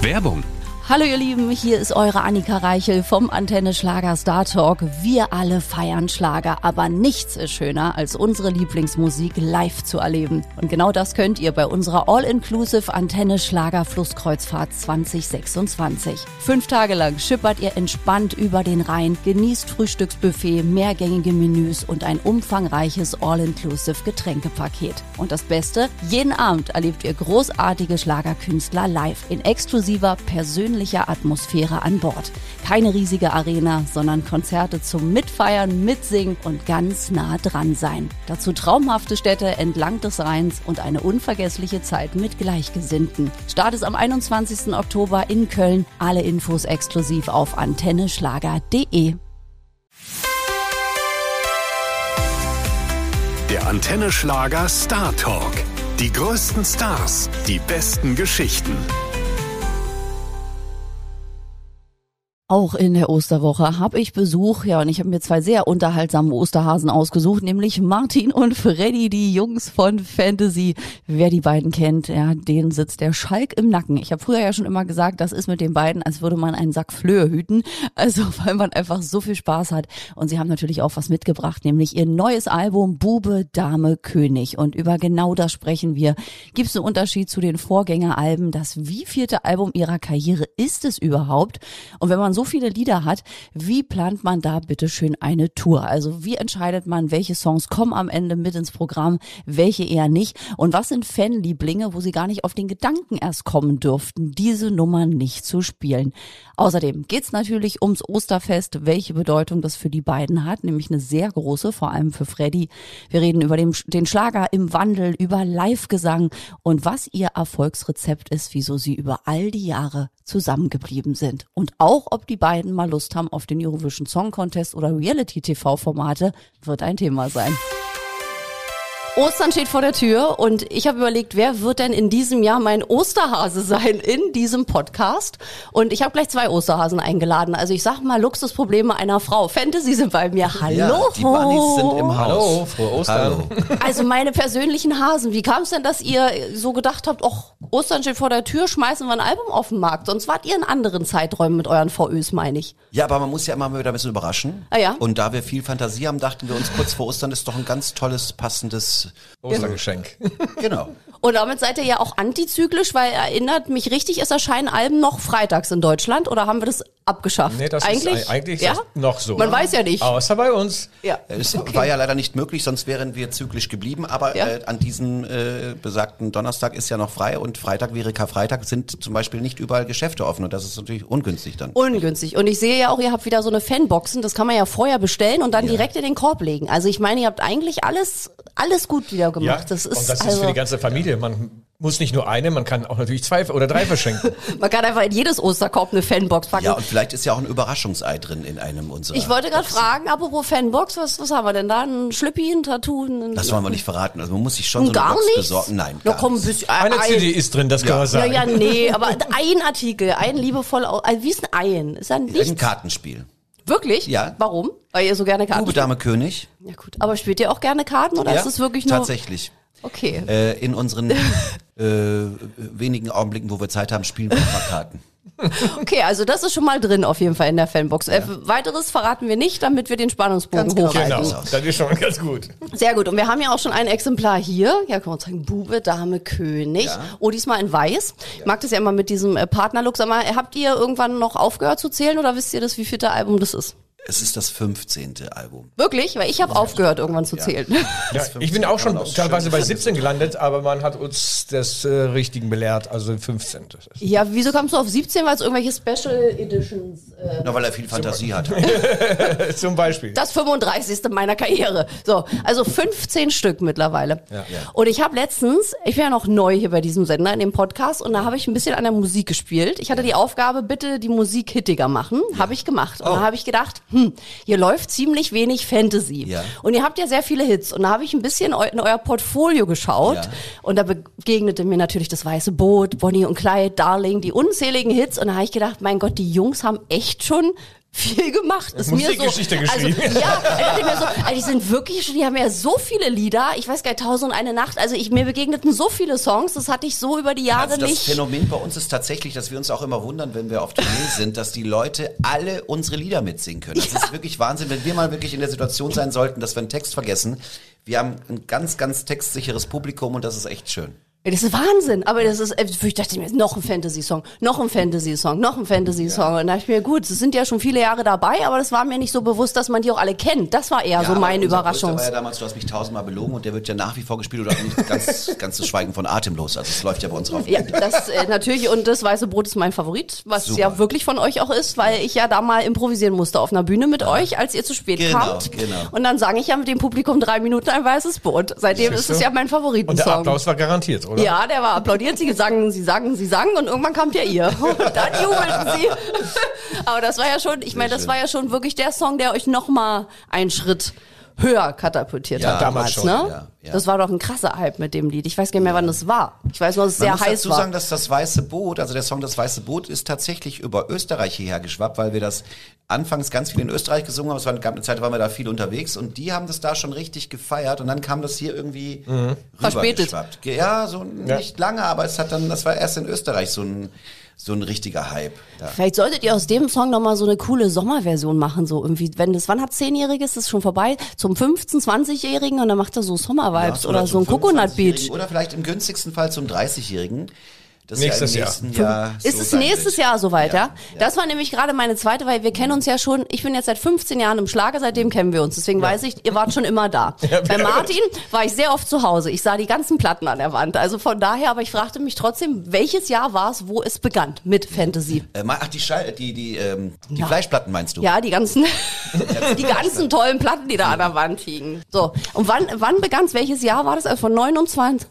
Werbung. Hallo ihr Lieben, hier ist eure Annika Reichel vom Antenne Schlager Star Talk. Wir alle feiern Schlager, aber nichts ist schöner, als unsere Lieblingsmusik live zu erleben. Und genau das könnt ihr bei unserer All-Inclusive Antenne Schlager Flusskreuzfahrt 2026. 5 Tage lang schippert ihr entspannt über den Rhein, genießt Frühstücksbuffet, mehrgängige Menüs und ein umfangreiches All-Inclusive Getränkepaket. Und das Beste, jeden Abend erlebt ihr großartige Schlagerkünstler live in exklusiver, persönlicher Atmosphäre an Bord. Keine riesige Arena, sondern Konzerte zum Mitfeiern, Mitsingen und ganz nah dran sein. Dazu traumhafte Städte entlang des Rheins und eine unvergessliche Zeit mit Gleichgesinnten. Start ist am 21. Oktober in Köln. Alle Infos exklusiv auf antenneschlager.de. Der Antenne Schlager Star Talk. Die größten Stars, die besten Geschichten. Auch in der Osterwoche habe ich Besuch, und ich habe mir 2 sehr unterhaltsame Osterhasen ausgesucht, nämlich Martin und Freddy, die Jungs von Fantasy. Wer die beiden kennt, denen sitzt der Schalk im Nacken. Ich habe früher ja schon immer gesagt, das ist mit den beiden, als würde man einen Sack Flöhe hüten, also weil man einfach so viel Spaß hat. Und sie haben natürlich auch was mitgebracht, nämlich ihr neues Album Bube, Dame, König. Und über genau das sprechen wir. Gibt es einen Unterschied zu den Vorgängeralben? Das wievielte Album ihrer Karriere ist es überhaupt? Und wenn man so viele Lieder hat, wie plant man da bitteschön eine Tour? Also wie entscheidet man, welche Songs kommen am Ende mit ins Programm, welche eher nicht? Und was sind Fanlieblinge, wo sie gar nicht auf den Gedanken erst kommen dürften, diese Nummern nicht zu spielen? Außerdem geht's natürlich ums Osterfest, welche Bedeutung das für die beiden hat, nämlich eine sehr große, vor allem für Freddy. Wir reden über den Schlager im Wandel, über Live-Gesang und was ihr Erfolgsrezept ist, wieso sie über all die Jahre zusammengeblieben sind. Und auch, ob die beiden mal Lust haben auf den Eurovision Song Contest oder Reality-TV-Formate, wird ein Thema sein. Ostern steht vor der Tür und ich habe überlegt, wer wird denn in diesem Jahr mein Osterhase sein in diesem Podcast? Und ich habe gleich 2 Osterhasen eingeladen. Also ich sag mal, Luxusprobleme einer Frau. Fantasy sind bei mir. Hallo. Ja, die Bunnies sind im Haus. Hallo, frohe Ostern. Hallo. Also meine persönlichen Hasen. Wie kam es denn, dass ihr so gedacht habt, Ostern steht vor der Tür, schmeißen wir ein Album auf den Markt? Sonst wart ihr in anderen Zeiträumen mit euren VÖs, meine ich. Ja, aber man muss ja immer wieder ein bisschen überraschen. Ah, ja? Und da wir viel Fantasie haben, dachten wir uns, kurz vor Ostern ist doch ein ganz tolles, passendes Ostergeschenk. Genau. Und damit seid ihr ja auch antizyklisch, weil erinnert mich richtig, es erscheinen Alben noch freitags in Deutschland oder haben wir das abgeschafft? Nee, das ist eigentlich ja? ist das noch so. Man weiß ja nicht. Außer bei uns. Ja. Es war ja leider nicht möglich, sonst wären wir zyklisch geblieben. Aber an diesem besagten Donnerstag ist ja noch frei und Freitag wäre Karfreitag, sind zum Beispiel nicht überall Geschäfte offen und das ist natürlich ungünstig dann. Ungünstig. Und ich sehe ja auch, ihr habt wieder so eine Fanboxen, das kann man ja vorher bestellen und dann direkt in den Korb legen. Also ich meine, ihr habt eigentlich alles gut wieder gemacht. Ja, das ist für die ganze Familie. Man muss nicht nur eine, man kann auch natürlich 2 oder 3 verschenken. Man kann einfach in jedes Osterkorb eine Fanbox packen. Ja, und vielleicht ist ja auch ein Überraschungsei drin in einem unserer. Ich wollte gerade fragen, apropos Fanbox, was haben wir denn da? Ein Schlüppi, ein Tattoo? Das wollen wir nicht verraten. Also man muss sich schon so eine gar Box nichts? besorgen. Nein, Na gar komm, ein nichts. bisschen. Eine CD ist drin, das kann man sagen. Ja, nee, aber ein Artikel, ein liebevoll, wie ist ein Ei? Ist ein Ein nichts? Kartenspiel. Wirklich? Ja. Warum? Weil ihr so gerne Karten Bube, Dame, König. Ja gut, aber spielt ihr auch gerne Karten oder ist es wirklich nur... Tatsächlich. Okay. In unseren wenigen Augenblicken, wo wir Zeit haben, spielen wir auch mal Karten. Okay, also das ist schon mal drin auf jeden Fall in der Fanbox. Weiteres verraten wir nicht, damit wir den Spannungsbogen Ganz genau. hochhalten. Genau, das ist schon ganz gut. Sehr gut. Und wir haben ja auch schon ein Exemplar hier. Ja, kann man sagen, Bube, Dame, König. Ja. Oh, diesmal in weiß. Ich mag das ja immer mit diesem Partnerlook. Sag mal, habt ihr irgendwann noch aufgehört zu zählen oder wisst ihr das, wie vielte Album das ist? Es ist das 15. Album. Wirklich? Weil ich habe aufgehört, irgendwann zu zählen. Ja, ich bin auch schon teilweise bei 17 gelandet, aber man hat uns des Richtigen belehrt, also 15. Ja, wieso kamst du auf 17? Weil es irgendwelche Special Editions... Nur weil er viel Fantasie hat. Zum Beispiel. Das 35. meiner Karriere. So, also 15 Stück mittlerweile. Ja. Und ich habe letztens, ich bin ja noch neu hier bei diesem Sender, in dem Podcast, und da habe ich ein bisschen an der Musik gespielt. Ich hatte die Aufgabe, bitte die Musik hittiger machen. Habe ich gemacht. Und da habe ich gedacht, hier läuft ziemlich wenig Fantasy. Ja. Und ihr habt ja sehr viele Hits. Und da habe ich ein bisschen in euer Portfolio geschaut. Ja. Und da begegnete mir natürlich das Weiße Boot, Bonnie und Clyde, Darling, die unzähligen Hits. Und da habe ich gedacht, mein Gott, die Jungs haben echt schon viel gemacht. Ist mir so, Musikgeschichte geschrieben. Also, ja, dachte ich mir so, die sind wirklich, die haben ja so viele Lieder. Ich weiß gar nicht, 1001 Nacht. Also mir begegneten so viele Songs. Das hatte ich so über die Jahre das nicht. Das Phänomen bei uns ist tatsächlich, dass wir uns auch immer wundern, wenn wir auf Tournee sind, dass die Leute alle unsere Lieder mitsingen können. Das ist wirklich Wahnsinn, wenn wir mal wirklich in der Situation sein sollten, dass wir einen Text vergessen. Wir haben ein ganz, ganz textsicheres Publikum und das ist echt schön. Das ist Wahnsinn, aber das ist, ich dachte mir, noch ein Fantasy-Song, noch ein Fantasy-Song, noch ein Fantasy-Song. Und da dachte ich mir, gut, es sind ja schon viele Jahre dabei, aber das war mir nicht so bewusst, dass man die auch alle kennt. Das war eher so meine Überraschung. Das war ja damals, du hast mich 1000-mal belogen und der wird ja nach wie vor gespielt oder nicht ganz zu schweigen von Atemlos. Also es läuft ja bei uns drauf. Ja, das natürlich, und das Weiße Brot ist mein Favorit, was Super. Ja wirklich von euch auch ist, weil ich ja da mal improvisieren musste auf einer Bühne mit euch, als ihr zu spät kamt. Genau. Und dann sang ich ja mit dem Publikum 3 Minuten ein Weißes Brot. Seitdem ist es ja mein Favoritensong. Und der Applaus war garantiert, oder? Ja, der war applaudiert, sie sangen und irgendwann kam ja ihr. Dann jubelten sie. Aber das war ja schon, ich meine, das war ja schon wirklich der Song, der euch nochmal einen Schritt höher katapultiert hat damals, schon, ne? Ja. Das war doch ein krasser Hype mit dem Lied. Ich weiß gar nicht mehr, wann das war. Ich weiß nur, dass es sehr heiß war. Man muss dazu sagen, dass das Weiße Boot, also der Song Das Weiße Boot, ist tatsächlich über Österreich hierher geschwappt, weil wir das anfangs ganz viel in Österreich gesungen haben. Es gab eine Zeit, da waren wir da viel unterwegs und die haben das da schon richtig gefeiert und dann kam das hier irgendwie rübergeschwappt. Ja, nicht lange, aber das war erst in Österreich so ein richtiger Hype. Ja. Vielleicht solltet ihr aus dem Song nochmal so eine coole Sommerversion machen, so irgendwie, wann hat 10-Jähriges, ist schon vorbei, zum 15-, 20-Jährigen und dann macht er so Sommervibes oder so ein Coconut Beach. Oder vielleicht im günstigsten Fall zum 30-Jährigen. Das nächstes Jahr. Ist es nächstes Jahr soweit, ja? Das war nämlich gerade meine zweite, weil wir kennen uns ja schon, ich bin jetzt seit 15 Jahren im Schlager, seitdem kennen wir uns. Deswegen weiß ich, ihr wart schon immer da. Bei Martin war ich sehr oft zu Hause. Ich sah die ganzen Platten an der Wand. Also von daher, aber ich fragte mich trotzdem, welches Jahr war es, wo es begann mit Fantasy? Die Fleischplatten meinst du? Ja, die ganzen tollen Platten, die da an der Wand liegen. So. Und wann begann es? Welches Jahr war das? Also von 29?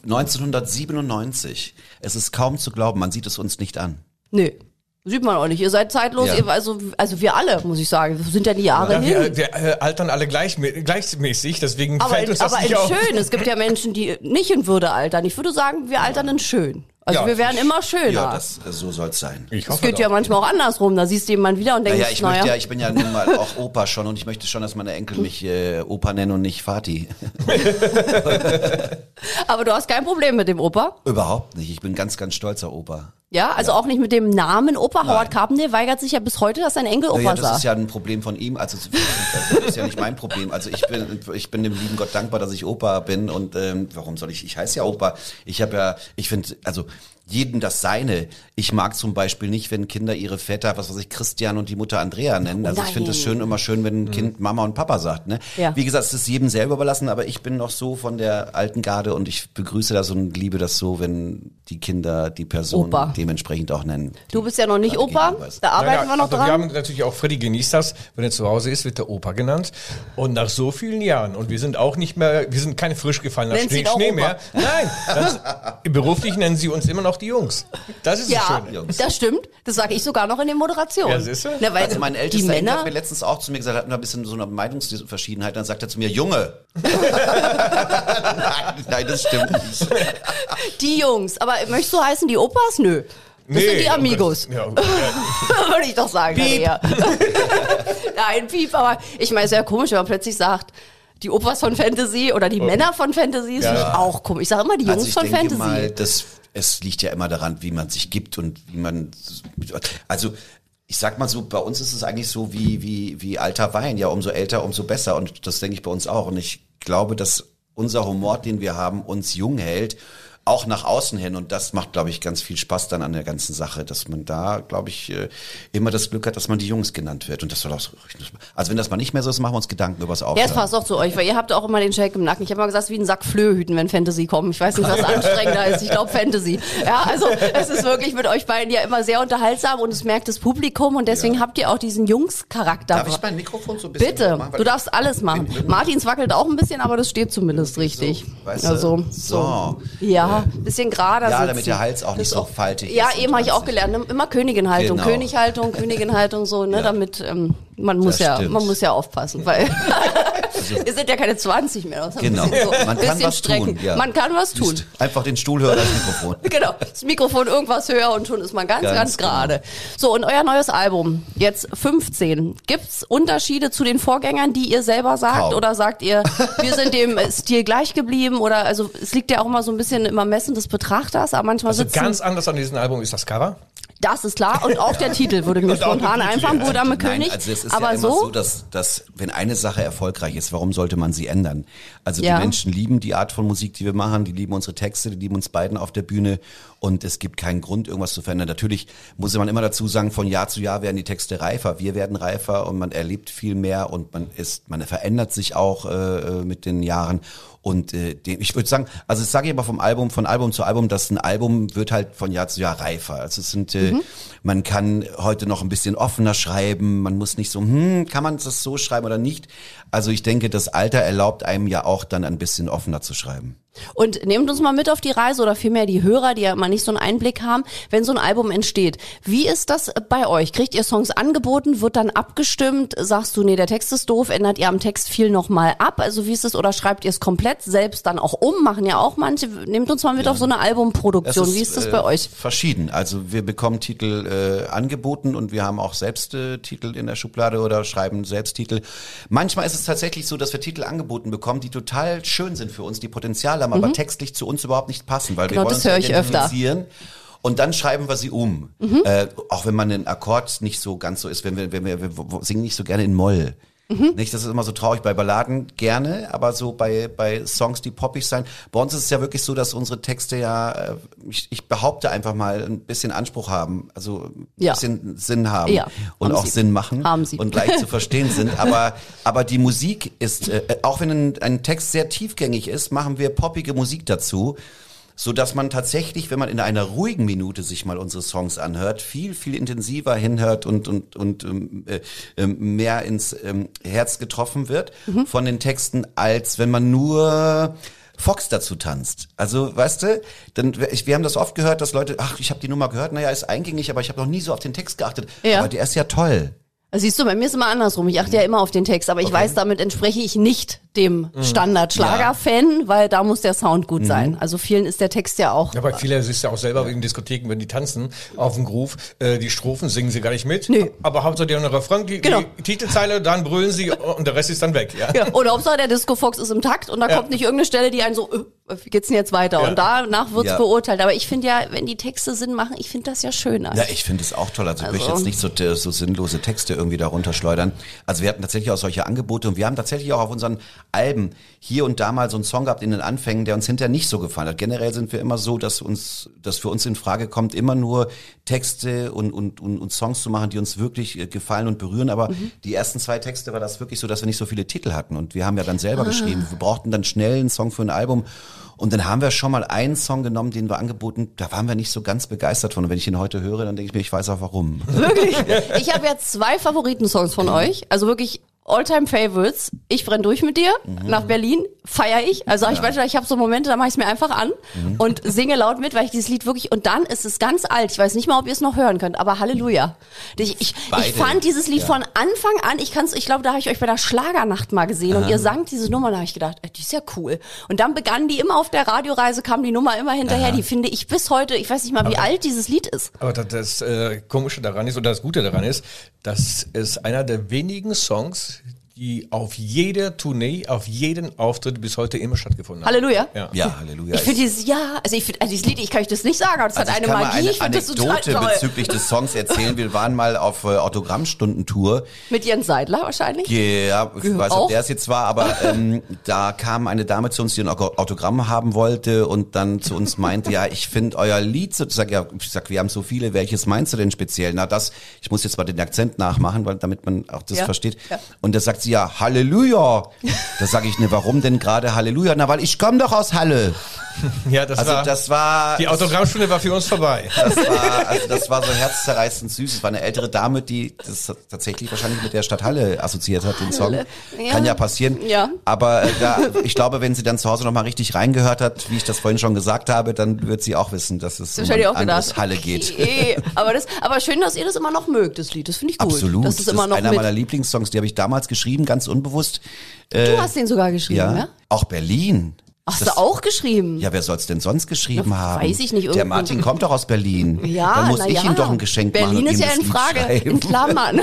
1997. Es ist kaum zu glauben, man sieht es uns nicht an. Nö. Sieht man auch nicht. Ihr seid zeitlos, also wir alle, muss ich sagen. Wir sind ja die Jahre hin. Wir altern alle gleichmäßig, deswegen fällt uns das nicht auf. Aber schön. Es gibt ja Menschen, die nicht in Würde altern. Ich würde sagen, wir altern in schön. Also wir werden immer schöner. Ja, so soll's sein. Es geht ja manchmal auch andersrum. Da siehst du jemanden wieder und denkst, ich bin ja nun mal auch Opa schon und ich möchte schon, dass meine Enkel mich Opa nennen und nicht Vati. Aber du hast kein Problem mit dem Opa? Überhaupt nicht. Ich bin ganz, ganz stolzer Opa. Ja, also auch nicht mit dem Namen Opa. Howard Carpendale weigert sich ja bis heute, dass sein Enkel Opa sagt. Das ist ja ein Problem von ihm. Also das ist ja nicht mein Problem. Also ich bin dem lieben Gott dankbar, dass ich Opa bin und warum soll ich heiße ja Opa. Ich finde, also jedem das Seine. Ich mag zum Beispiel nicht, wenn Kinder ihre Väter, Christian und die Mutter Andrea nennen. Also ich finde es immer schön, wenn ein Kind Mama und Papa sagt. Ne? Ja. Wie gesagt, es ist jedem selber überlassen, aber ich bin noch so von der alten Garde und ich begrüße das und liebe das so, wenn die Kinder die Person dementsprechend auch nennen. Du bist ja noch nicht Opa, da arbeiten wir noch dran. Wir haben natürlich auch, Freddy genießt das, wenn er zu Hause ist, wird der Opa genannt. Und nach so vielen Jahren, und wir sind auch nicht mehr, wir sind keine frisch gefallener Schnee mehr. Nein, beruflich nennen sie uns immer noch die Jungs. Das ist das Schöne. Jungs. Das stimmt. Das sage ich sogar noch in den Moderationen. Ja, siehst du? Na, weil also mein ältester Enkel hat mir letztens auch zu mir gesagt, hatten wir ein bisschen so eine Meinungsverschiedenheit, dann sagt er zu mir, Junge. Nein, das stimmt nicht. Die Jungs. Aber möchtest du heißen die Opas? Nö. Das sind die Amigos. Würde ich doch sagen. Piep. Nein, Piep, aber ich meine, es ist ja komisch, wenn man plötzlich sagt, die Opas von Fantasy oder die Männer von Fantasy, ist auch komisch. Ich sage immer die Jungs von Fantasy. Mal, es liegt ja immer daran, wie man sich gibt und wie man, also ich sag mal so, bei uns ist es eigentlich so wie alter Wein, ja, umso älter, umso besser und das denke ich bei uns auch und ich glaube, dass unser Humor, den wir haben, uns jung hält, auch nach außen hin und das macht, glaube ich, ganz viel Spaß dann an der ganzen Sache, dass man da, glaube ich, immer das Glück hat, dass man die Jungs genannt wird und das soll auch so, also wenn das mal nicht mehr so ist, machen wir uns Gedanken über das Aufhören. Ja, es passt auch zu euch, weil ihr habt auch immer den Shake im Nacken. Ich habe mal gesagt, es ist wie ein Sack Flöhüten, wenn Fantasy kommt. Ich weiß nicht, was anstrengender ist. Ich glaube Fantasy. Ja, also es ist wirklich mit euch beiden ja immer sehr unterhaltsam und es merkt das Publikum und deswegen habt ihr auch diesen Jungs-Charakter. Darf ich mein Mikrofon so ein bisschen Bitte, machen, du darfst alles machen. Martins wackelt auch ein bisschen, aber das steht zumindest richtig. So, weißt du? So. Ja, bisschen gerader sitzen. Ja, damit der Hals auch nicht so faltig ist. Ja, eben habe ich auch gelernt. Immer Königinhaltung, genau. Königinhaltung, so, ne, damit man muss ja aufpassen, weil Wir sind ja keine 20 mehr. Das Genau, man kann was tun. Ja. Man kann was tun. Einfach den Stuhl höher als das Mikrofon. Genau, das Mikrofon irgendwas höher und schon ist man ganz gerade. Genau. So, und euer neues Album, jetzt 15. Gibt's Unterschiede zu den Vorgängern, die ihr selber sagt? Kaum. Oder sagt ihr, wir sind dem Stil gleich geblieben? Oder also es liegt ja auch immer so ein bisschen im Ermessen des Betrachters, aber manchmal also ganz anders an diesem Album ist das Cover. Das ist klar. Und auch der Titel würde mir spontan einfallen, Bruder mit König. Also es ist aber ja immer so, dass wenn eine Sache erfolgreich ist, warum sollte man sie ändern? Also die Menschen lieben die Art von Musik, die wir machen, die lieben unsere Texte, die lieben uns beiden auf der Bühne und es gibt keinen Grund, irgendwas zu verändern. Natürlich muss man immer dazu sagen, von Jahr zu Jahr werden die Texte reifer, wir werden reifer und man erlebt viel mehr und man verändert sich auch mit den Jahren. Und ich würde sagen, also das sage ich aber von Album zu Album, dass ein Album wird halt von Jahr zu Jahr reifer. Also es sind, man kann heute noch ein bisschen offener schreiben, man muss nicht so, kann man das so schreiben oder nicht? Also ich denke, das Alter erlaubt einem ja auch dann ein bisschen offener zu schreiben. Und nehmt uns mal mit auf die Reise oder vielmehr die Hörer, die ja immer nicht so einen Einblick haben, wenn so ein Album entsteht. Wie ist das bei euch? Kriegt ihr Songs angeboten, wird dann abgestimmt? Sagst du, nee, der Text ist doof, ändert ihr am Text viel nochmal ab? Also wie ist es? Oder schreibt ihr es komplett selbst dann auch um? Machen ja auch manche. Nehmt uns mal mit auf so eine Albumproduktion. Wie ist das bei euch? Verschieden. Also wir bekommen Titel angeboten und wir haben auch selbst Titel in der Schublade oder schreiben selbst Titel. Manchmal ist es tatsächlich so, dass wir Titel angeboten bekommen, die total schön sind für uns, die Potenzial haben, aber textlich zu uns überhaupt nicht passen, weil wir wollen uns identifizieren. Und dann schreiben wir sie um. Auch wenn man einen Akkord nicht so ganz so ist, wir singen nicht so gerne in Moll. Nicht, das ist immer so traurig bei Balladen gerne, aber so bei Songs, die poppig sein. Bei uns ist es ja wirklich so, dass unsere Texte ja, ich behaupte einfach mal, ein bisschen Anspruch haben, also ein bisschen Sinn haben und auch Sinn machen und leicht zu verstehen sind. Aber die Musik ist, auch wenn ein Text sehr tiefgängig ist, machen wir poppige Musik dazu, so dass man tatsächlich, wenn man in einer ruhigen Minute sich mal unsere Songs anhört, viel, viel intensiver hinhört und mehr ins Herz getroffen wird von den Texten, als wenn man nur Fox dazu tanzt. Also, weißt du, wir haben das oft gehört, dass Leute, ich habe die Nummer gehört, naja, ist eingängig, aber ich habe noch nie so auf den Text geachtet. Ja. Aber der ist ja toll. Siehst du, bei mir ist immer andersrum. Ich achte ja immer auf den Text, aber ich weiß, damit entspreche ich nicht dem Standard-Schlager-Fan, weil da muss der Sound gut sein. Also vielen ist der Text ja auch. Ja, bei vielen siehst du ja auch selber in Diskotheken, wenn die tanzen auf dem Groove, die Strophen singen sie gar nicht mit. Nö. Aber Hauptsache die haben einen Refrain, die Titelzeile, dann brüllen sie und der Rest ist dann weg. Ja. Oder Hauptsache der Disco-Fox ist im Takt und da kommt nicht irgendeine Stelle, die einen so, wie geht's denn jetzt weiter? Ja. Und danach wird's beurteilt. Aber ich finde ja, wenn die Texte Sinn machen, ich finde das ja schöner. Ja, ich finde es auch toll. Also ich möchte jetzt nicht so sinnlose Texte irgendwie darunter schleudern. Also wir hatten tatsächlich auch solche Angebote und wir haben tatsächlich auch auf unseren Alben hier und da mal so einen Song gehabt in den Anfängen, der uns hinterher nicht so gefallen hat. Generell sind wir immer so, dass für uns in Frage kommt, immer nur Texte und Songs zu machen, die uns wirklich gefallen und berühren. Aber die ersten 2 Texte war das wirklich so, dass wir nicht so viele Titel hatten. Und wir haben ja dann selber geschrieben. Wir brauchten dann schnell einen Song für ein Album. Und dann haben wir schon mal einen Song genommen, den wir angeboten, da waren wir nicht so ganz begeistert von. Und wenn ich ihn heute höre, dann denke ich mir, ich weiß auch warum. Wirklich? Ich habe jetzt 2 Favoritensongs von euch, also wirklich All-Time Favorites. Ich brenn durch mit dir, nach Berlin, feiere ich. Also ich habe so Momente, da mache ich es mir einfach an und singe laut mit, weil ich dieses Lied wirklich, und dann ist es ganz alt, ich weiß nicht mal, ob ihr es noch hören könnt, aber Halleluja. Ich fand dieses Lied von Anfang an, ich glaube, da habe ich euch bei der Schlagernacht mal gesehen und ihr sangt diese Nummer, da habe ich gedacht, die ist ja cool. Und dann begann die immer auf der Radioreise, kam die Nummer immer hinterher, die finde ich bis heute, ich weiß nicht mal, wie alt dieses Lied ist. Aber das Komische daran ist, oder das Gute daran ist, dass es einer der wenigen Songs, die auf jeder Tournee, auf jeden Auftritt bis heute immer stattgefunden haben. Halleluja? Ja, Halleluja. Ich finde dieses, dieses Lied, ich kann euch das nicht sagen, aber das hat eine Magie. Ich finde das total toll. Bezüglich des Songs erzählen. Wir waren mal auf Autogrammstundentour. Mit Jens Seidler wahrscheinlich? Ja, ich weiß nicht, ob der es jetzt war, aber da kam eine Dame zu uns, die ein Autogramm haben wollte und dann zu uns meinte, ja, ich finde euer Lied, ich sag, wir haben so viele, welches meinst du denn speziell? Na ich muss jetzt mal den Akzent nachmachen, damit man auch das versteht. Ja. Und da sagt sie, ja, Halleluja. Da sage ich, warum denn gerade Halleluja? Na, weil ich komme doch aus Halle. Ja, das war die Autogrammstunde war für uns vorbei. Das war so herzzerreißend süß. Es war eine ältere Dame, die das tatsächlich wahrscheinlich mit der Stadt Halle assoziiert hat, den Song. Ja. Kann ja passieren. Ja. Aber ich glaube, wenn sie dann zu Hause nochmal richtig reingehört hat, wie ich das vorhin schon gesagt habe, dann wird sie auch wissen, dass es um ein anderes Halle geht. Aber schön, dass ihr das immer noch mögt, das Lied. Das finde ich gut. Absolut. Das ist immer noch einer meiner Lieblingssongs, die habe ich damals geschrieben. geschrieben, ganz unbewusst. Du hast den sogar geschrieben, ja? Auch Berlin. Hast du auch geschrieben? Ja, wer soll's denn sonst geschrieben haben? Weiß ich nicht. Der Martin kommt doch aus Berlin. Ja, da muss ich ihm doch ein Geschenk machen. Berlin und ist ihm ja das in Lied Frage, schreiben. in Klammern.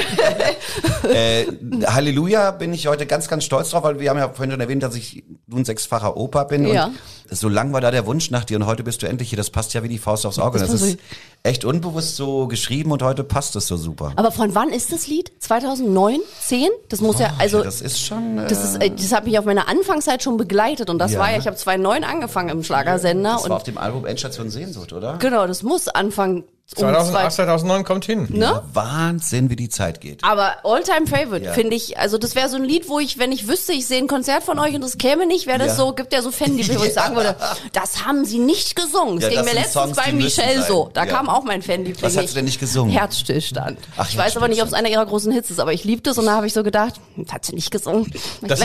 Halleluja, bin ich heute ganz, ganz stolz drauf, weil wir haben ja vorhin schon erwähnt, dass ich nun 6-facher Opa bin. Ja. Und so lang war da der Wunsch nach dir und heute bist du endlich hier. Das passt ja wie die Faust aufs Auge. Das ist echt unbewusst so geschrieben und heute passt es so super. Aber von wann ist das Lied? 2009? 10? Das muss ja, also. Das ist schon. Das hat mich auf meiner Anfangszeit schon begleitet und das war ja, ich habe 2009 angefangen im Schlagersender. Das und war auf dem Album Endstation Sehnsucht, oder? Genau, das muss Anfang 2008, 2009 kommt hin. Ne? Ja, Wahnsinn, wie die Zeit geht. Aber All-Time Favorite, finde ich, also das wäre so ein Lied, wo ich, wenn ich wüsste, ich sehe ein Konzert von euch und das käme nicht, wäre das so, gibt ja so Fanliebling, wo ich sagen würde, das haben sie nicht gesungen. Das ging mir letztens Songs, bei Michelle so. Da kam auch mein Fanliebling. Was hat sie denn nicht gesungen? Herzstillstand. Ach, ich weiß aber nicht, ob es einer ihrer großen Hits ist, aber ich liebe das und da habe ich so gedacht, das hat sie nicht gesungen. Das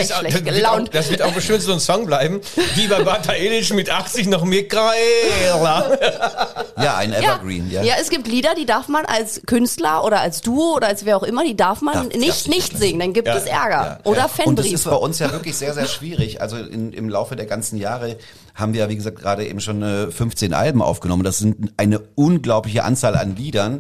wird auch bestimmt so ein Song bleiben, wie bei Bata Elic mit 80 noch Michaela. Ja, ein Evergreen, ja. Ja, es gibt Lieder, die darf man als Künstler oder als Duo oder als wer auch immer, die darf man nicht singen, dann gibt es Ärger oder Fanbriefe. Und das ist bei uns ja wirklich sehr, sehr schwierig. Also im Laufe der ganzen Jahre haben wir ja, wie gesagt, gerade eben schon 15 Alben aufgenommen. Das sind eine unglaubliche Anzahl an Liedern.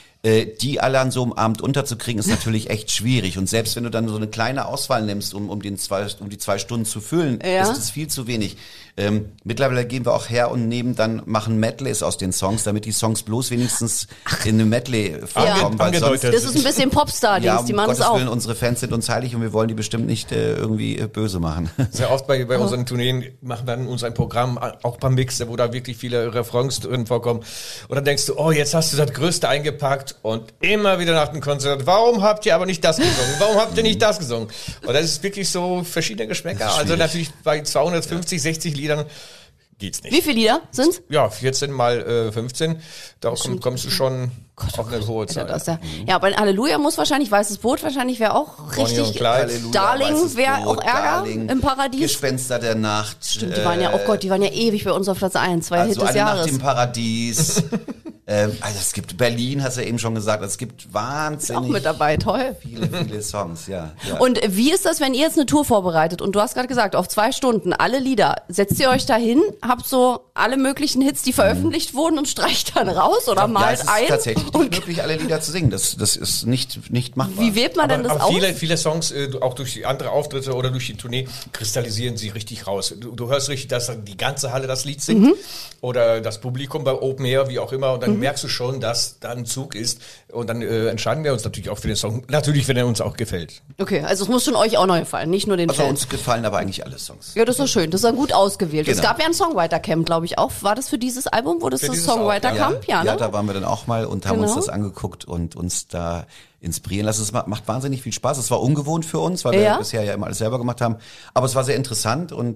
Die alle an so einem Abend unterzukriegen, ist natürlich echt schwierig. Und selbst wenn du dann so eine kleine Auswahl nimmst, um die 2 Stunden zu füllen, ist das viel zu wenig. Mittlerweile gehen wir auch her und machen Medleys aus den Songs, damit die Songs bloß wenigstens in einem Medley vorkommen. Weil sonst, das ist ein bisschen Popstar-Dings, die machen das auch. Willen, unsere Fans sind uns heilig und wir wollen die bestimmt nicht irgendwie böse machen. Sehr oft bei unseren Tourneen machen dann uns ein Programm, auch beim Mix, wo da wirklich viele Refrains drin vorkommen. Und dann denkst du, oh, jetzt hast du das Größte eingepackt und immer wieder nach dem Konzert, warum habt ihr aber nicht das gesungen? Warum habt ihr nicht das gesungen? Und das ist wirklich so verschiedene Geschmäcker. Also natürlich bei 250, 60 Liedern geht's nicht. Wie viele Lieder sind's? Ja, 14 mal 15. Da kommst du schon auf eine hohe Zahl. Ja, bei Halleluja muss wahrscheinlich, Weißes Boot wahrscheinlich wäre auch richtig. Halleluja, Darling wäre auch Ärger Darling, im Paradies. Gespenster der Nacht. Stimmt, die waren ja, oh Gott, die waren ja ewig bei uns auf Platz 1, 2 Hits des alle Jahres. Nacht im Paradies. Also es gibt Berlin, hast du ja eben schon gesagt, es gibt wahnsinnig auch mit dabei, toll. Viele Songs, ja. Und wie ist das, wenn ihr jetzt eine Tour vorbereitet und du hast gerade gesagt, auf 2 Stunden, alle Lieder, setzt ihr euch da hin, habt so alle möglichen Hits, die veröffentlicht wurden und streicht dann raus oder malt es ist ein? tatsächlich nicht möglich, alle Lieder zu singen, das ist nicht machbar. Wie wählt man denn das aus? Viele Songs, auch durch die andere Auftritte oder durch die Tournee, kristallisieren sie richtig raus. Du hörst richtig, dass die ganze Halle das Lied singt oder das Publikum bei Open Air, wie auch immer, und dann merkst du schon, dass da ein Zug ist und dann entscheiden wir uns natürlich auch für den Song, natürlich, wenn er uns auch gefällt. Okay, also es muss schon euch auch neu gefallen, nicht nur den Also Fans. uns gefallen aber eigentlich alle Songs. Ja, das ist doch schön, das ist dann gut ausgewählt. Genau. Es gab ja ein Songwriter-Camp, glaube ich, auch. War das für dieses Album, wo das Songwriter-Camp? Ja, da waren wir dann auch mal und haben uns das angeguckt und uns da inspirieren lassen. Es macht wahnsinnig viel Spaß. Es war ungewohnt für uns, weil wir bisher ja immer alles selber gemacht haben. Aber es war sehr interessant und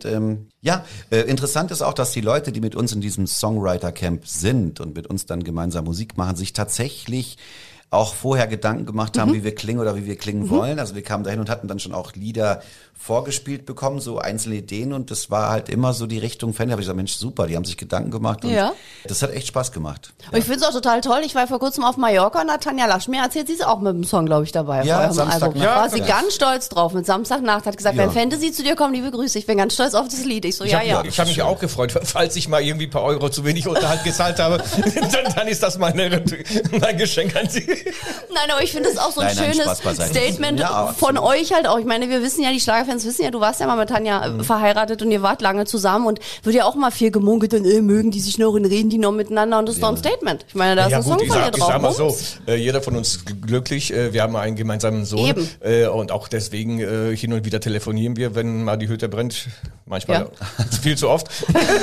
interessant ist auch, dass die Leute, die mit uns in diesem Songwriter-Camp sind und mit uns dann gemeinsam Musik machen, sich tatsächlich auch vorher Gedanken gemacht haben, wie wir klingen oder wie wir klingen wollen. Also wir kamen dahin und hatten dann schon auch Lieder vorgespielt bekommen, so einzelne Ideen und das war halt immer so die Richtung Fan. Da habe ich gesagt, Mensch, super, die haben sich Gedanken gemacht und das hat echt Spaß gemacht. Und ich finde es auch total toll. Ich war vor kurzem auf Mallorca und Tanja Lasch mir erzählt, sie ist auch mit dem Song, glaube ich, dabei. Ja, Samstagnacht. Ja, war sie ganz stolz drauf. Mit Samstagnacht hat gesagt, wenn Fantasy zu dir kommt, liebe Grüße, ich bin ganz stolz auf das Lied. Ich so, Ich habe mich auch gefreut, falls ich mal irgendwie ein paar Euro zu wenig Unterhalt gezahlt habe, dann ist das mein Geschenk an Sie. Nein, aber ich finde es auch so ein schönes Statement von euch halt auch. Ich meine, wir wissen ja, die Schlagerfans wissen ja, du warst ja mal mit Tanja verheiratet und ihr wart lange zusammen und wird ja auch mal viel gemunkelt und mögen die sich noch und reden die noch miteinander und das ist doch ein Statement. Ich meine, da ist ein Song von dir drauf. Ich sag mal so, jeder von uns glücklich, wir haben einen gemeinsamen Sohn und auch deswegen hin und wieder telefonieren wir, wenn mal die Hütte brennt, manchmal viel zu oft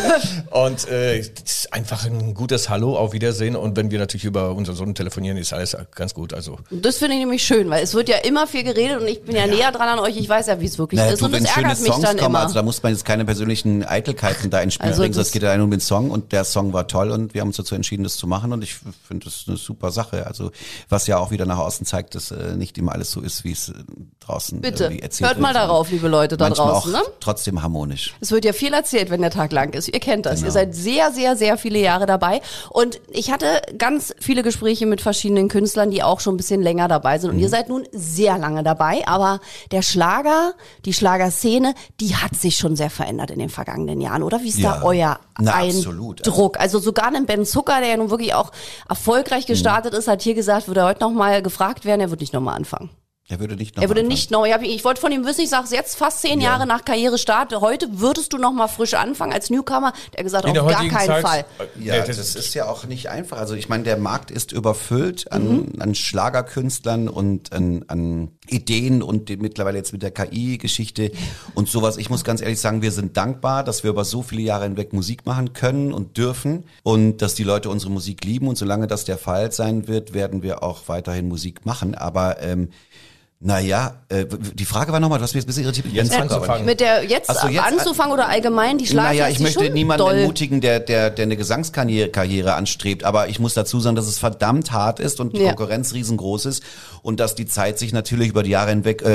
und es ist einfach ein gutes Hallo, auf Wiedersehen und wenn wir natürlich über unseren Sohn telefonieren, ist alles ganz gut. Also. Das finde ich nämlich schön, weil es wird ja immer viel geredet und ich bin ja näher dran an euch, ich weiß ja, wie es wirklich ist und das ärgert mich dann immer. Also da muss man jetzt keine persönlichen Eitelkeiten da ins Spiel bringen, es geht ja nur um den Song und der Song war toll und wir haben uns dazu entschieden, das zu machen und ich finde das eine super Sache. Also was ja auch wieder nach außen zeigt, dass nicht immer alles so ist, wie es draußen Bitte, erzählt hört mal darauf, liebe Leute da manchmal draußen. Auch trotzdem harmonisch. ironisch. Es wird ja viel erzählt, wenn der Tag lang ist. Ihr kennt das. Genau. Ihr seid sehr, sehr, sehr viele Jahre dabei. Und ich hatte ganz viele Gespräche mit verschiedenen Künstlern, die auch schon ein bisschen länger dabei sind. Und ihr seid nun sehr lange dabei. Aber der Schlager, die Schlagerszene, die hat sich schon sehr verändert in den vergangenen Jahren. Oder wie ist da euer Eindruck? Also sogar ein Ben Zucker, der ja nun wirklich auch erfolgreich gestartet ist, hat hier gesagt, würde er heute nochmal gefragt werden, er wird nicht nochmal anfangen. Er würde nicht noch. Ich wollte von ihm wissen, ich sage jetzt fast 10 Jahre nach Karrierestart, heute würdest du noch mal frisch anfangen als Newcomer? Der hat gesagt, auf gar keinen Fall. Ja, das ist ja auch nicht einfach. Also ich meine, der Markt ist überfüllt an Schlagerkünstlern und an Ideen und mittlerweile jetzt mit der KI-Geschichte und sowas. Ich muss ganz ehrlich sagen, wir sind dankbar, dass wir über so viele Jahre hinweg Musik machen können und dürfen und dass die Leute unsere Musik lieben. Und solange das der Fall sein wird, werden wir auch weiterhin Musik machen. Aber die Frage war nochmal, du hast mich jetzt ein bisschen irritiert. Jetzt anzufangen. Mit der jetzt anzufangen oder allgemein die Schlager? Naja, ich möchte niemanden ermutigen, der eine Gesangskarriere anstrebt, aber ich muss dazu sagen, dass es verdammt hart ist und die Konkurrenz riesengroß ist und dass die Zeit sich natürlich über die Jahre hinweg,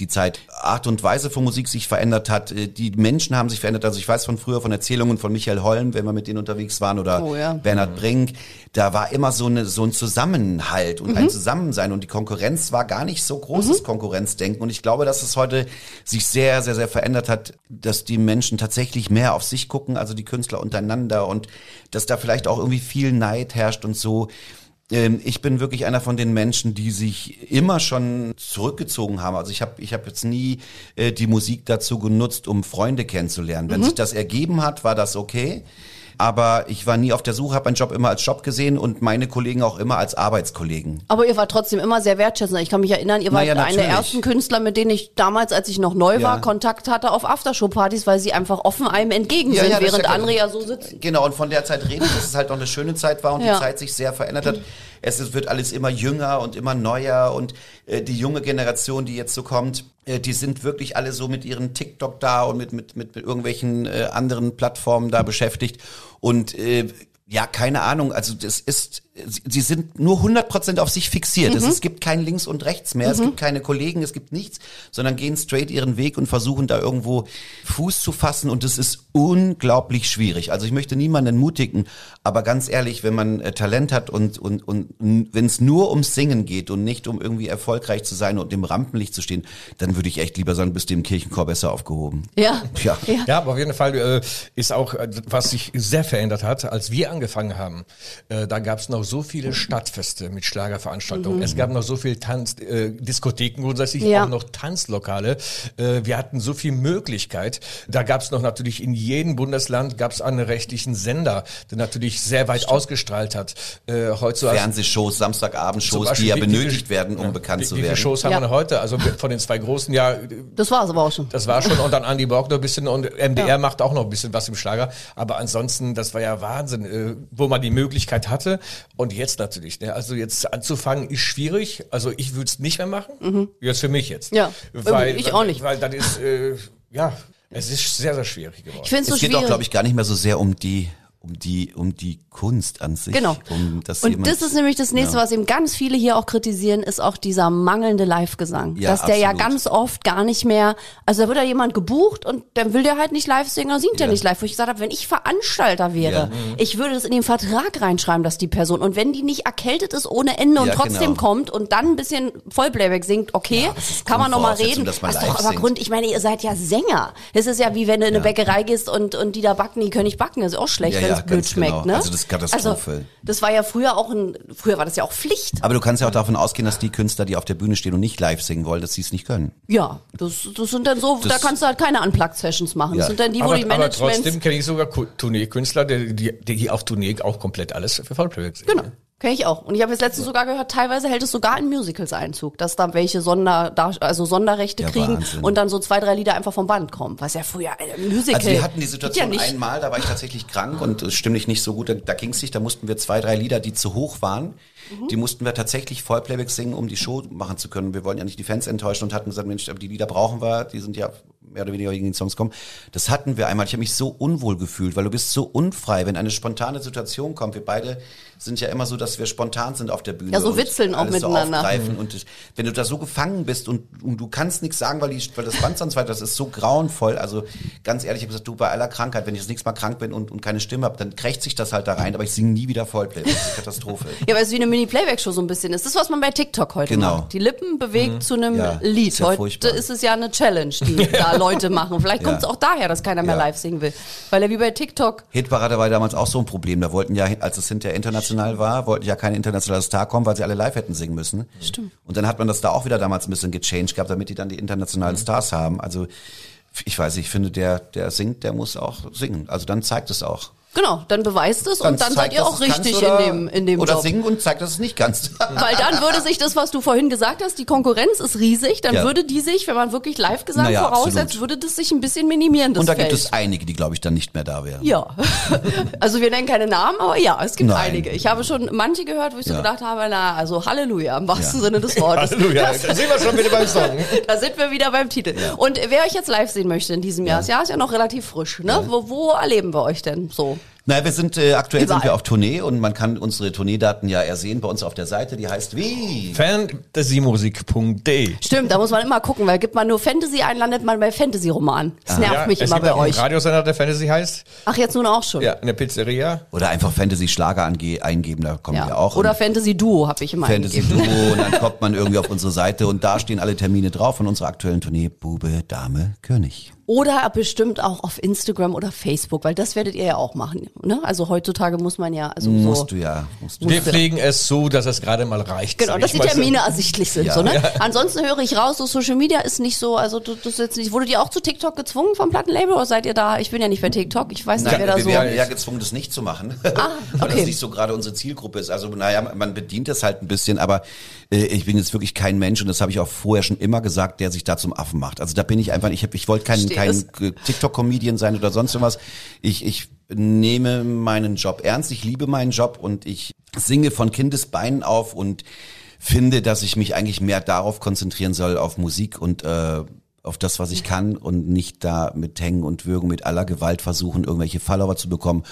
Art und Weise von Musik sich verändert hat. Die Menschen haben sich verändert. Also ich weiß von früher von Erzählungen von Michael Holm, wenn wir mit denen unterwegs waren, oder Bernhard Brink. Da war immer so ein Zusammenhalt und ein Zusammensein und die Konkurrenz war gar nicht so großes Konkurrenzdenken und ich glaube, dass es heute sich sehr, sehr, sehr verändert hat, dass die Menschen tatsächlich mehr auf sich gucken, also die Künstler untereinander und dass da vielleicht auch irgendwie viel Neid herrscht und so. Ich bin wirklich einer von den Menschen, die sich immer schon zurückgezogen haben. Also ich habe jetzt nie die Musik dazu genutzt, um Freunde kennenzulernen. Wenn sich das ergeben hat, war das okay. Aber ich war nie auf der Suche, habe meinen Job immer als Job gesehen und meine Kollegen auch immer als Arbeitskollegen. Aber ihr wart trotzdem immer sehr wertschätzend. Ich kann mich erinnern, ihr wart einer der ersten Künstler, mit denen ich damals, als ich noch neu war, Kontakt hatte auf Aftershow-Partys, weil sie einfach offen einem entgegen sind, während andere ja so sitzen. Genau, und von der Zeit reden, dass es halt noch eine schöne Zeit war und die Zeit sich sehr verändert hat. Es wird alles immer jünger und immer neuer und die junge Generation, die jetzt so kommt, die sind wirklich alle so mit ihren TikTok da und mit irgendwelchen anderen Plattformen da beschäftigt und keine Ahnung, also sie sind nur 100% auf sich fixiert. Es gibt kein Links und Rechts mehr, es gibt keine Kollegen, es gibt nichts, sondern gehen straight ihren Weg und versuchen da irgendwo Fuß zu fassen und es ist unglaublich schwierig. Also ich möchte niemanden entmutigen, aber ganz ehrlich, wenn man Talent hat und wenn es nur ums Singen geht und nicht um irgendwie erfolgreich zu sein und im Rampenlicht zu stehen, dann würde ich echt lieber sagen, bist du im Kirchenchor besser aufgehoben. Ja, aber auf jeden Fall ist auch, was sich sehr verändert hat, als wir angefangen haben, da gab es noch so viele Stadtfeste mit Schlagerveranstaltungen. Es gab noch so viele Diskotheken, grundsätzlich auch noch Tanzlokale. Wir hatten so viel Möglichkeit. Da gab es noch natürlich in jedem Bundesland gab es einen rechtlichen Sender, der natürlich sehr weit ausgestrahlt hat. Heute Fernsehshows, Samstagabendshows, die ja benötigt werden, um bekannt zu werden. Wie viele Shows haben wir heute? Also von den 2 großen, das war es aber auch schon. Das war schon und dann Andi Borg noch ein bisschen und MDR macht auch noch ein bisschen was im Schlager. Aber ansonsten, das war ja Wahnsinn, wo man die Möglichkeit hatte. Und jetzt natürlich, also jetzt anzufangen ist schwierig. Also ich würde es nicht mehr machen. Jetzt für mich jetzt. Ja, ich auch nicht. Weil dann ist, es ist sehr, sehr schwierig geworden. Es geht auch, glaube ich, gar nicht mehr so sehr um die Kunst an sich. Genau. Und das ist nämlich das Nächste, was eben ganz viele hier auch kritisieren, ist auch dieser mangelnde Live-Gesang. Ja, dass der ja ganz oft gar nicht mehr, also da wird ja jemand gebucht und dann will der halt nicht live singen, oder singt der nicht live. Wo ich gesagt habe, wenn ich Veranstalter wäre, ich würde das in den Vertrag reinschreiben, dass die Person, und wenn die nicht erkältet ist ohne Ende und trotzdem kommt und dann ein bisschen Vollplayback singt, okay, kann man nochmal reden. Das ist doch aber Grund, ich meine, ihr seid ja Sänger. Es ist ja wie wenn du in eine Bäckerei gehst und die da backen, die können nicht backen, das ist auch schlecht. Wenn es blöd schmeckt, ne? Also das ist Katastrophe. Also, das war ja früher war das ja auch Pflicht. Aber du kannst ja auch davon ausgehen, dass die Künstler, die auf der Bühne stehen und nicht live singen wollen, dass sie es nicht können. Ja, das sind dann so, da kannst du halt keine Unplugged-Sessions machen. Das sind dann die, wo die Managements... Aber trotzdem kenne ich sogar Tourneekünstler, die auf Tournee auch komplett alles für Vollplayback singen. Genau. Kenne ich auch. Und ich habe jetzt letztens sogar gehört, teilweise hält es sogar in Musicals Einzug, dass da welche Sonderrechte kriegen Wahnsinn. Und dann so 2, 3 Lieder einfach vom Band kommen. Was ja früher ein Musical... Also wir hatten die Situation einmal, da war ich tatsächlich krank und es stimmte nicht so gut, da ging es nicht, da mussten wir 2, 3 Lieder, die zu hoch waren, die mussten wir tatsächlich Vollplayback singen, um die Show machen zu können. Wir wollen ja nicht die Fans enttäuschen und hatten gesagt, Mensch, aber die Lieder brauchen wir, die sind ja mehr oder weniger wegen den Songs kommen. Das hatten wir einmal. Ich habe mich so unwohl gefühlt, weil du bist so unfrei, wenn eine spontane Situation kommt. Wir beide sind ja immer so, dass wir spontan sind auf der Bühne. Ja, so witzeln auch miteinander. So aufgreifen. Und wenn du da so gefangen bist und du kannst nichts sagen, weil das Band sonst weiter, das ist so grauenvoll. Also ganz ehrlich, ich habe gesagt, du, bei aller Krankheit, wenn ich das nächste Mal krank bin und keine Stimme habe, dann krächzt sich das halt da rein, aber ich singe nie wieder Vollplay. Das ist eine Katastrophe. Ja, weil es wie eine Mini-Playback-Show so ein bisschen ist. Das ist, was man bei TikTok heute macht. Die Lippen bewegt zu einem Lied. Ist ja heute furchtbar. Ist es ja eine Challenge, die da Leute machen. Vielleicht kommt es auch daher, dass keiner mehr live singen will. Weil er wie bei TikTok... Hitparade war damals auch so ein Problem. Da wollten ja, als es hinterher international war, wollten ja keine internationale Star kommen, weil sie alle live hätten singen müssen. Stimmt. Und dann hat man das da auch wieder damals ein bisschen gechanged gehabt, damit die dann die internationalen Stars haben. Also ich weiß nicht, ich finde, der singt, der muss auch singen. Also dann zeigt es auch. Genau, dann beweist es und dann seid ihr auch richtig in dem oder Job. Singen und zeigt, dass es nicht kannst. Weil dann würde sich das, was du vorhin gesagt hast, die Konkurrenz ist riesig, dann würde die sich, wenn man wirklich Live-Gesang voraussetzt, würde das sich ein bisschen minimieren, das Und da Feld. gibt es einige, die, glaube ich, dann nicht mehr da wären. Ja, also wir nennen keine Namen, aber ja, es gibt einige. Ich habe schon manche gehört, wo ich so gedacht habe, na, also Halleluja, im wahrsten Sinne des Wortes. Halleluja, da sind wir schon wieder beim Song. Da sind wir wieder beim Titel. Und wer euch jetzt live sehen möchte in diesem Jahr, das Jahr ist ja noch relativ frisch, ne? Wo erleben wir euch denn so? Naja, wir sind aktuell sind wir auf Tournee und man kann unsere Tourneedaten ja ersehen bei uns auf der Seite, die heißt wie? Fantasymusik.de. Stimmt, da muss man immer gucken, weil gibt man nur Fantasy ein, landet man bei Fantasy-Roman. Das nervt mich immer bei euch. Ein Radiosender, der Fantasy heißt. Ach, jetzt nun auch schon. Ja, in der Pizzeria. Oder einfach Fantasy-Schlager eingeben, da kommen wir auch. Oder Fantasy-Duo habe ich immer eingegeben. Fantasy-Duo und dann kommt man irgendwie auf unsere Seite und da stehen alle Termine drauf von unserer aktuellen Tournee Bube, Dame, König. Oder bestimmt auch auf Instagram oder Facebook, weil das werdet ihr ja auch machen. Ne? Also heutzutage muss man ja... Also musst du. Wir pflegen es so, dass es gerade mal reicht. Genau, dass die Termine ersichtlich sind. So, ne? Ja. Ansonsten höre ich raus, so Social Media ist nicht so, also das jetzt nicht. Wurdet ihr auch zu TikTok gezwungen vom Plattenlabel oder seid ihr da? Ich bin ja nicht bei TikTok, ich weiß nicht, wer da so... Wir werden ja gezwungen, das nicht zu machen, weil das nicht so gerade unsere Zielgruppe ist. Also naja, man bedient das halt ein bisschen, aber ich bin jetzt wirklich kein Mensch und das habe ich auch vorher schon immer gesagt, der sich da zum Affen macht. Also da bin ich einfach, ich wollte kein TikTok-Comedian sein oder sonst irgendwas. Ich nehme meinen Job ernst, ich liebe meinen Job und ich singe von Kindesbeinen auf und finde, dass ich mich eigentlich mehr darauf konzentrieren soll, auf Musik und auf das, was ich kann und nicht da mit Hängen und Würgen mit aller Gewalt versuchen, irgendwelche Follower zu bekommen.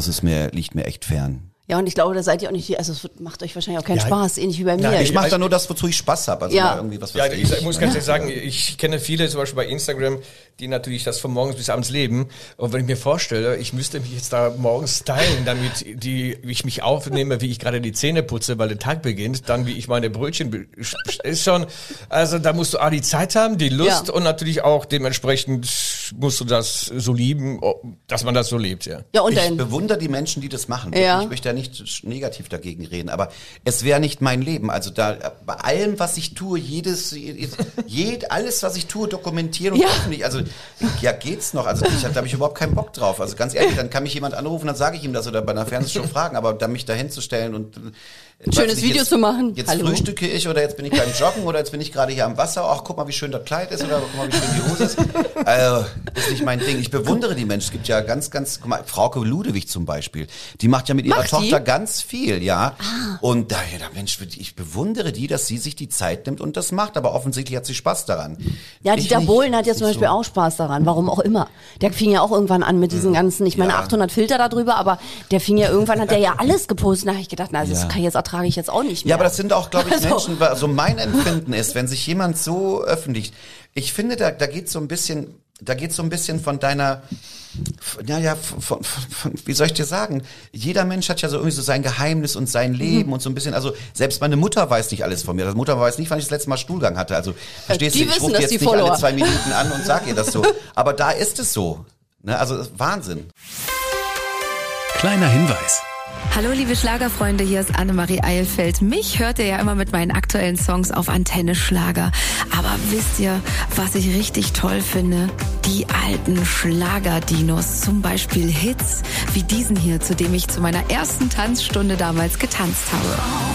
Liegt mir echt fern. Ja, und ich glaube, da seid ihr auch nicht, also es macht euch wahrscheinlich auch keinen Spaß, ähnlich wie bei mir. Ich mache da nur das, wozu ich Spaß habe. Also mal irgendwie was ich muss ganz ehrlich sagen, ich kenne viele, zum Beispiel bei Instagram, die natürlich das von morgens bis abends leben. Und wenn ich mir vorstelle, ich müsste mich jetzt da morgens stylen, damit ich mich aufnehme, wie ich gerade die Zähne putze, weil der Tag beginnt, dann wie ich meine Brötchen, ist schon, also da musst du die Zeit haben, die Lust und natürlich auch dementsprechend musst du das so lieben, dass man das so lebt, ja. Und ich bewundere die Menschen, die das machen. Ja. Ich möchte ja nicht negativ dagegen reden, aber es wäre nicht mein Leben. Also da bei allem, was ich tue, alles, was ich tue, dokumentieren und öffentlich. Also geht's noch. Also da habe ich überhaupt keinen Bock drauf. Also ganz ehrlich, dann kann mich jemand anrufen, dann sage ich ihm das oder bei einer Fernsehshow fragen, aber da mich da hinzustellen und ein schönes Video zu machen. Jetzt frühstücke ich oder jetzt bin ich beim Joggen oder jetzt bin ich gerade hier am Wasser. Ach, guck mal, wie schön das Kleid ist oder guck mal, wie schön die Hose ist. Also, das ist nicht mein Ding. Ich bewundere die Menschen. Es gibt ja guck mal, Frauke Ludewig zum Beispiel. Die macht ja mit ihrer Tochter ganz viel, ja. Und Mensch, ich bewundere die, dass sie sich die Zeit nimmt und das macht. Aber offensichtlich hat sie Spaß daran. Ja, Dieter Bohlen hat ja zum Beispiel auch Spaß daran. Warum auch immer. Der fing ja auch irgendwann an mit diesen ganzen, ich meine 800 Filter da drüber, aber der fing ja irgendwann, hat der ja alles gepostet. Da habe ich gedacht, das kann ich jetzt ertrage ich jetzt auch nicht mehr. Ja, aber das sind auch, glaube ich, Menschen, so mein Empfinden ist, wenn sich jemand so öffentlich, ich finde, da geht so ein bisschen von deiner, von wie soll ich dir sagen, jeder Mensch hat ja so irgendwie so sein Geheimnis und sein Leben und so ein bisschen, also selbst meine Mutter weiß nicht alles von mir. Meine Mutter weiß nicht, wann ich das letzte Mal Stuhlgang hatte. Also verstehst du, ich rufe jetzt nicht alle 2 Minuten an und sag ihr das so. Aber da ist es so. Ne? Also Wahnsinn. Kleiner Hinweis. Hallo liebe Schlagerfreunde, hier ist Annemarie Eilfeld. Mich hört ihr ja immer mit meinen aktuellen Songs auf Antenne Schlager. Aber wisst ihr, was ich richtig toll finde? Die alten Schlagerdinos, zum Beispiel Hits wie diesen hier, zu dem ich zu meiner ersten Tanzstunde damals getanzt habe.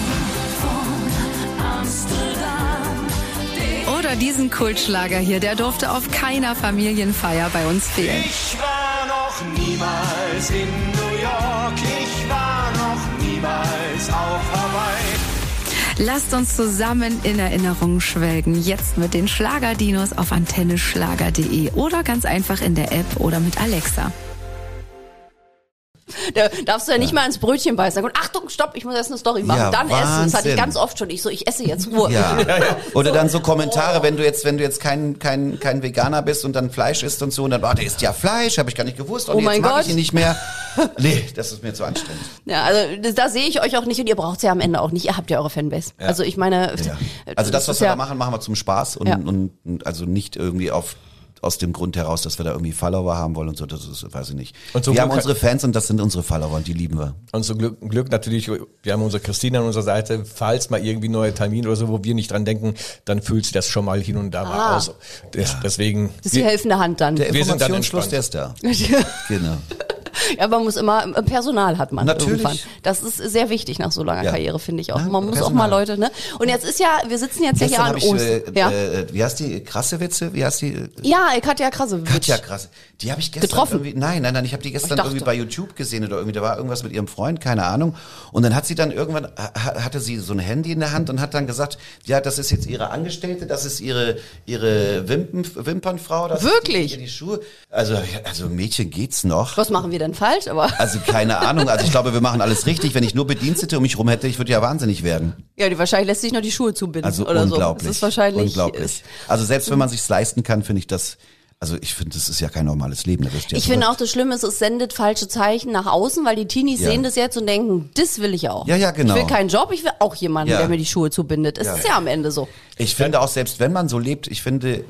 Oder diesen Kultschlager hier, der durfte auf keiner Familienfeier bei uns fehlen. Ich war noch niemals in New York, ich war noch niemals auf Hawaii. Lasst uns zusammen in Erinnerungen schwelgen, jetzt mit den Schlagerdinos auf antenneschlager.de oder ganz einfach in der App oder mit Alexa. Da darfst du ja nicht mal ins Brötchen beißen. Und Achtung, stopp, ich muss erst eine Story machen. Ja, Dann essen. Das hatte ich Wahnsinn. ganz oft schon. Ich esse jetzt Ruhe. Ja. Oder dann so Kommentare, wenn du jetzt kein Veganer bist und dann Fleisch isst und so und dann, der isst ja Fleisch, habe ich gar nicht gewusst und Oh jetzt mein mag Gott. ich ihn nicht mehr. Nee, das ist mir zu anstrengend. Ja, also da sehe ich euch auch nicht und ihr braucht's ja am Ende auch nicht. Ihr habt ja eure Fanbase. Ja. Also ich meine, Ja. Also das, was ist wir ja, da machen wir zum Spaß und, Ja. und also nicht irgendwie aus dem Grund heraus, dass wir da irgendwie Follower haben wollen und so, das ist, weiß ich nicht. Und zum wir haben Glück unsere Fans und das sind unsere Follower und die lieben wir. Und zum Glück natürlich, wir haben unsere Christine an unserer Seite, falls mal irgendwie neue Termine oder so, wo wir nicht dran denken, dann füllt sie das schon mal hin und da mal aus. Deswegen. das ist die helfende Hand dann. Der Wir sind dann Informationsfluss, der ist da. Genau. Ja, man muss immer, Personal hat man Natürlich. irgendwann. Das ist sehr wichtig nach so langer Ja. Karriere, finde ich auch. Ja, Man muss Personal. auch mal Leute, ne? Und jetzt ist ja, wir sitzen jetzt ja hier Gestern an habe ich, Ostern. wie heißt die, krasse Witze, wie heißt die? Ja, Katja Krasowitsch. Katja Krasse. Die habe ich gestern Getroffen? irgendwie, nein, ich habe die gestern dachte. irgendwie bei YouTube gesehen oder irgendwie, da war irgendwas mit ihrem Freund, keine Ahnung. Und dann hat sie dann irgendwann, hatte sie so ein Handy in der Hand und hat dann gesagt, ja, das ist jetzt ihre Angestellte, das ist ihre Wimpernfrau. Das Wirklich? Ist die Schuhe. Also Mädchen geht's noch. Was machen wir denn falsch? Aber Also keine Ahnung, also ich glaube, wir machen alles richtig. Wenn ich nur Bedienstete um mich rum hätte, ich würde ja wahnsinnig werden. ja, wahrscheinlich lässt sich noch die Schuhe zubinden Also oder unglaublich. so. Das ist wahrscheinlich. Unglaublich. Also selbst wenn man sich's leisten kann, finde ich das, also ich finde, das ist ja kein normales Leben. Das ist ja Ich finde auch das Schlimme ist, es sendet falsche Zeichen nach außen, weil die Teenies Ja. sehen das jetzt und denken, das will ich auch. Ja, ja, genau. Ich will keinen Job, ich will auch jemanden, Ja. der mir die Schuhe zubindet. Es Ja. ist ja am Ende so. Ich finde auch, selbst wenn man so lebt, ich finde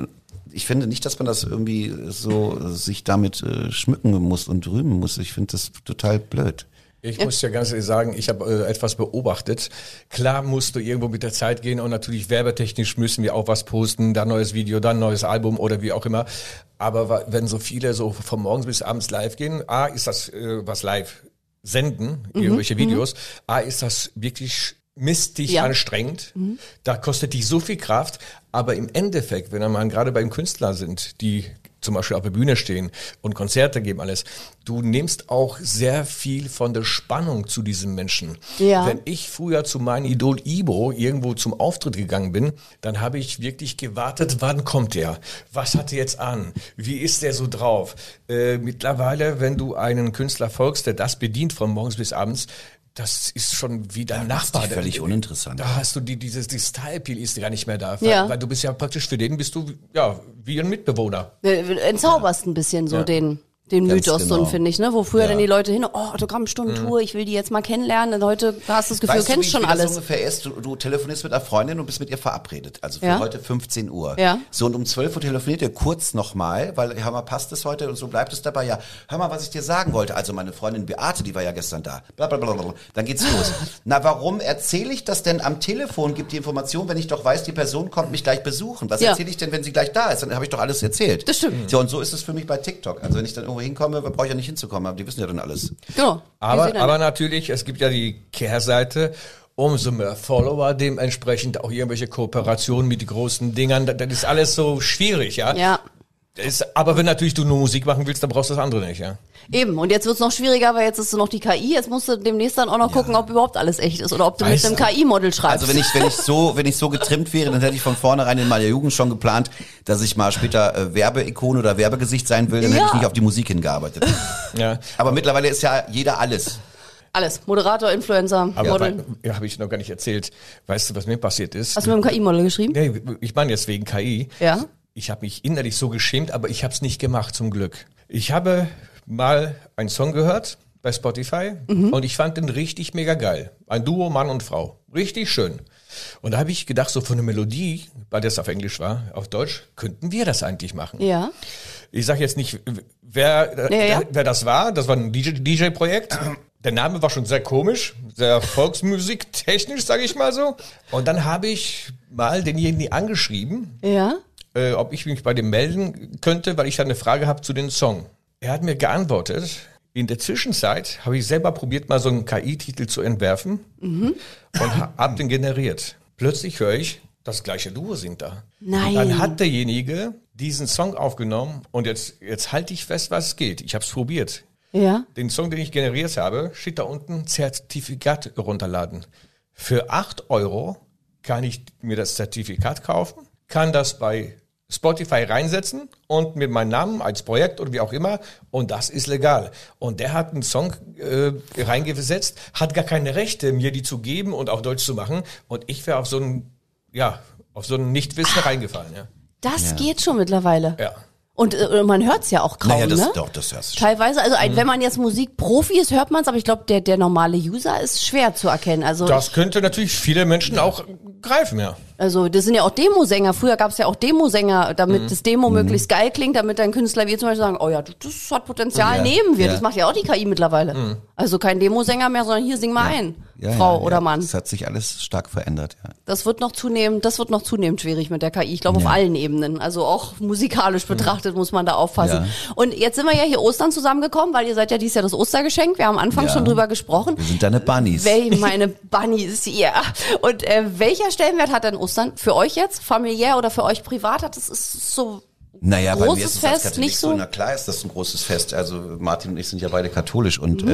nicht, dass man das irgendwie so sich damit schmücken muss und rühmen muss. Ich finde das total blöd. Ich muss ja ganz ehrlich sagen, ich habe etwas beobachtet. Klar musst du irgendwo mit der Zeit gehen und natürlich werbetechnisch müssen wir auch was posten, da neues Video, dann neues Album oder wie auch immer. Aber wenn so viele so von morgens bis abends live gehen, ist das was live senden, irgendwelche Videos, ist das wirklich mistig anstrengend. Da kostet dich so viel Kraft. Aber im Endeffekt, wenn wir mal gerade beim Künstler sind, die zum Beispiel auf der Bühne stehen und Konzerte geben, alles, du nimmst auch sehr viel von der Spannung zu diesem Menschen. Ja. Wenn ich früher zu meinem Idol Ibo irgendwo zum Auftritt gegangen bin, dann habe ich wirklich gewartet, wann kommt der? Was hat er jetzt an? Wie ist der so drauf? Mittlerweile, wenn du einen Künstler folgst, der das bedient von morgens bis abends, das ist schon wie dein Nachbar. Völlig uninteressant. Da hast du die Style-Peel ist gar nicht mehr da. Ja. Weil du bist ja praktisch für den bist du ja wie ein Mitbewohner. Entzauberst ein bisschen so den Mythos, genau. so finde ich, ne? Wo früher Ja. dann die Leute hin, Autogrammstundentour, ich will die jetzt mal kennenlernen. Und heute hast du das Gefühl, Weißt du kennst schon wie alles. das ungefähr ist? Du telefonierst mit einer Freundin und bist mit ihr verabredet. Also für Ja. heute 15 Uhr. Ja. So, und um 12 Uhr telefoniert ihr kurz nochmal, weil, hör mal, passt es heute? Und so bleibt es dabei. Ja, hör mal, was ich dir sagen wollte. Also meine Freundin Beate, die war ja gestern da. Blablabla. Dann geht's los. Na, warum erzähle ich das denn am Telefon? Gibt die Information, wenn ich doch weiß, die Person kommt mich gleich besuchen. Was Ja. erzähle ich denn, wenn sie gleich da ist? Dann habe ich doch alles erzählt. Das stimmt. So, und so ist es für mich bei TikTok. Also wenn ich dann irgendwo hinkomme, brauche ich ja nicht hinzukommen. Aber die wissen ja dann alles. Genau. Wir sehen Aber dann- natürlich, es gibt ja die Kehrseite. Umso mehr Follower, dementsprechend auch irgendwelche Kooperationen mit den großen Dingern. Das ist alles so schwierig, ja. Ja. Aber wenn natürlich du nur Musik machen willst, dann brauchst du das andere nicht, ja. Eben, und jetzt wird's noch schwieriger, weil jetzt ist noch die KI, jetzt musst du demnächst dann auch noch gucken, ob überhaupt alles echt ist oder ob du Weißt mit einem KI-Model schreibst. Also wenn ich so getrimmt wäre, dann hätte ich von vornherein in meiner Jugend schon geplant, dass ich mal später Werbeikone oder Werbegesicht sein will, dann hätte ich nicht auf die Musik hingearbeitet. Ja. Aber mittlerweile ist ja jeder alles. Alles, Moderator, Influencer, Aber Model. ja, habe ich noch gar nicht erzählt. Weißt du, was mir passiert ist? Hast du mit dem KI-Model geschrieben? Nee, ich meine jetzt wegen KI. Ja. Ich habe mich innerlich so geschämt, aber ich habe es nicht gemacht, zum Glück. Ich habe mal einen Song gehört bei Spotify und ich fand den richtig mega geil. Ein Duo, Mann und Frau. Richtig schön. Und da habe ich gedacht, so von der Melodie, weil das auf Englisch war, auf Deutsch, könnten wir das eigentlich machen. Ja. Ich sage jetzt nicht, wer das war. Das war ein DJ-Projekt. Der Name war schon sehr komisch, sehr Volksmusik-technisch, sage ich mal so. Und dann habe ich mal denjenigen angeschrieben, Ja. ob ich mich bei dem melden könnte, weil ich da eine Frage habe zu dem Song. Er hat mir geantwortet. In der Zwischenzeit habe ich selber probiert, mal so einen KI-Titel zu entwerfen und habe den generiert. Plötzlich höre ich, das gleiche Duo singt da. Nein. Dann hat derjenige diesen Song aufgenommen und jetzt halte ich fest, was geht. Ich habe es probiert. Ja. Den Song, den ich generiert habe, steht da unten, Zertifikat runterladen. Für 8 € kann ich mir das Zertifikat kaufen, kann das bei Spotify reinsetzen und mit meinem Namen als Projekt oder wie auch immer und das ist legal. Und der hat einen Song reingesetzt, hat gar keine Rechte, mir die zu geben und auch Deutsch zu machen und ich wäre auf so ein Nichtwissen reingefallen. Ja. Das geht schon mittlerweile. Ja. Und man hört's ja auch kaum, ne? Das hörst du. Teilweise, also wenn man jetzt Musikprofi ist, hört man's, aber ich glaube, der normale User ist schwer zu erkennen. Also das könnte natürlich viele Menschen auch greifen, ja. Also das sind ja auch Demosänger. Früher gab's ja auch Demosänger, damit das Demo möglichst geil klingt, damit ein Künstler wie zum Beispiel sagen, oh ja, das hat Potenzial, nehmen wir. Das macht ja auch die KI mittlerweile. Also kein Demosänger mehr, sondern hier sing mal ein, Frau oder Mann. Das hat sich alles stark verändert, ja. Das wird noch zunehmend schwierig mit der KI. Ich glaube auf allen Ebenen. Also auch musikalisch betrachtet muss man da aufpassen. Ja. Und jetzt sind wir ja hier Ostern zusammengekommen, weil ihr seid ja dieses Jahr das Ostergeschenk. Wir haben am Anfang schon drüber gesprochen. Wir sind deine Bunnies. Meine Bunnies, ja. Und welcher Stellenwert hat denn Ostern für euch jetzt? Familiär oder für euch privat? Das ist so naja, großes bei mir ist es Fest, als nicht so? Na klar ist das ein großes Fest. Also Martin und ich sind ja beide katholisch und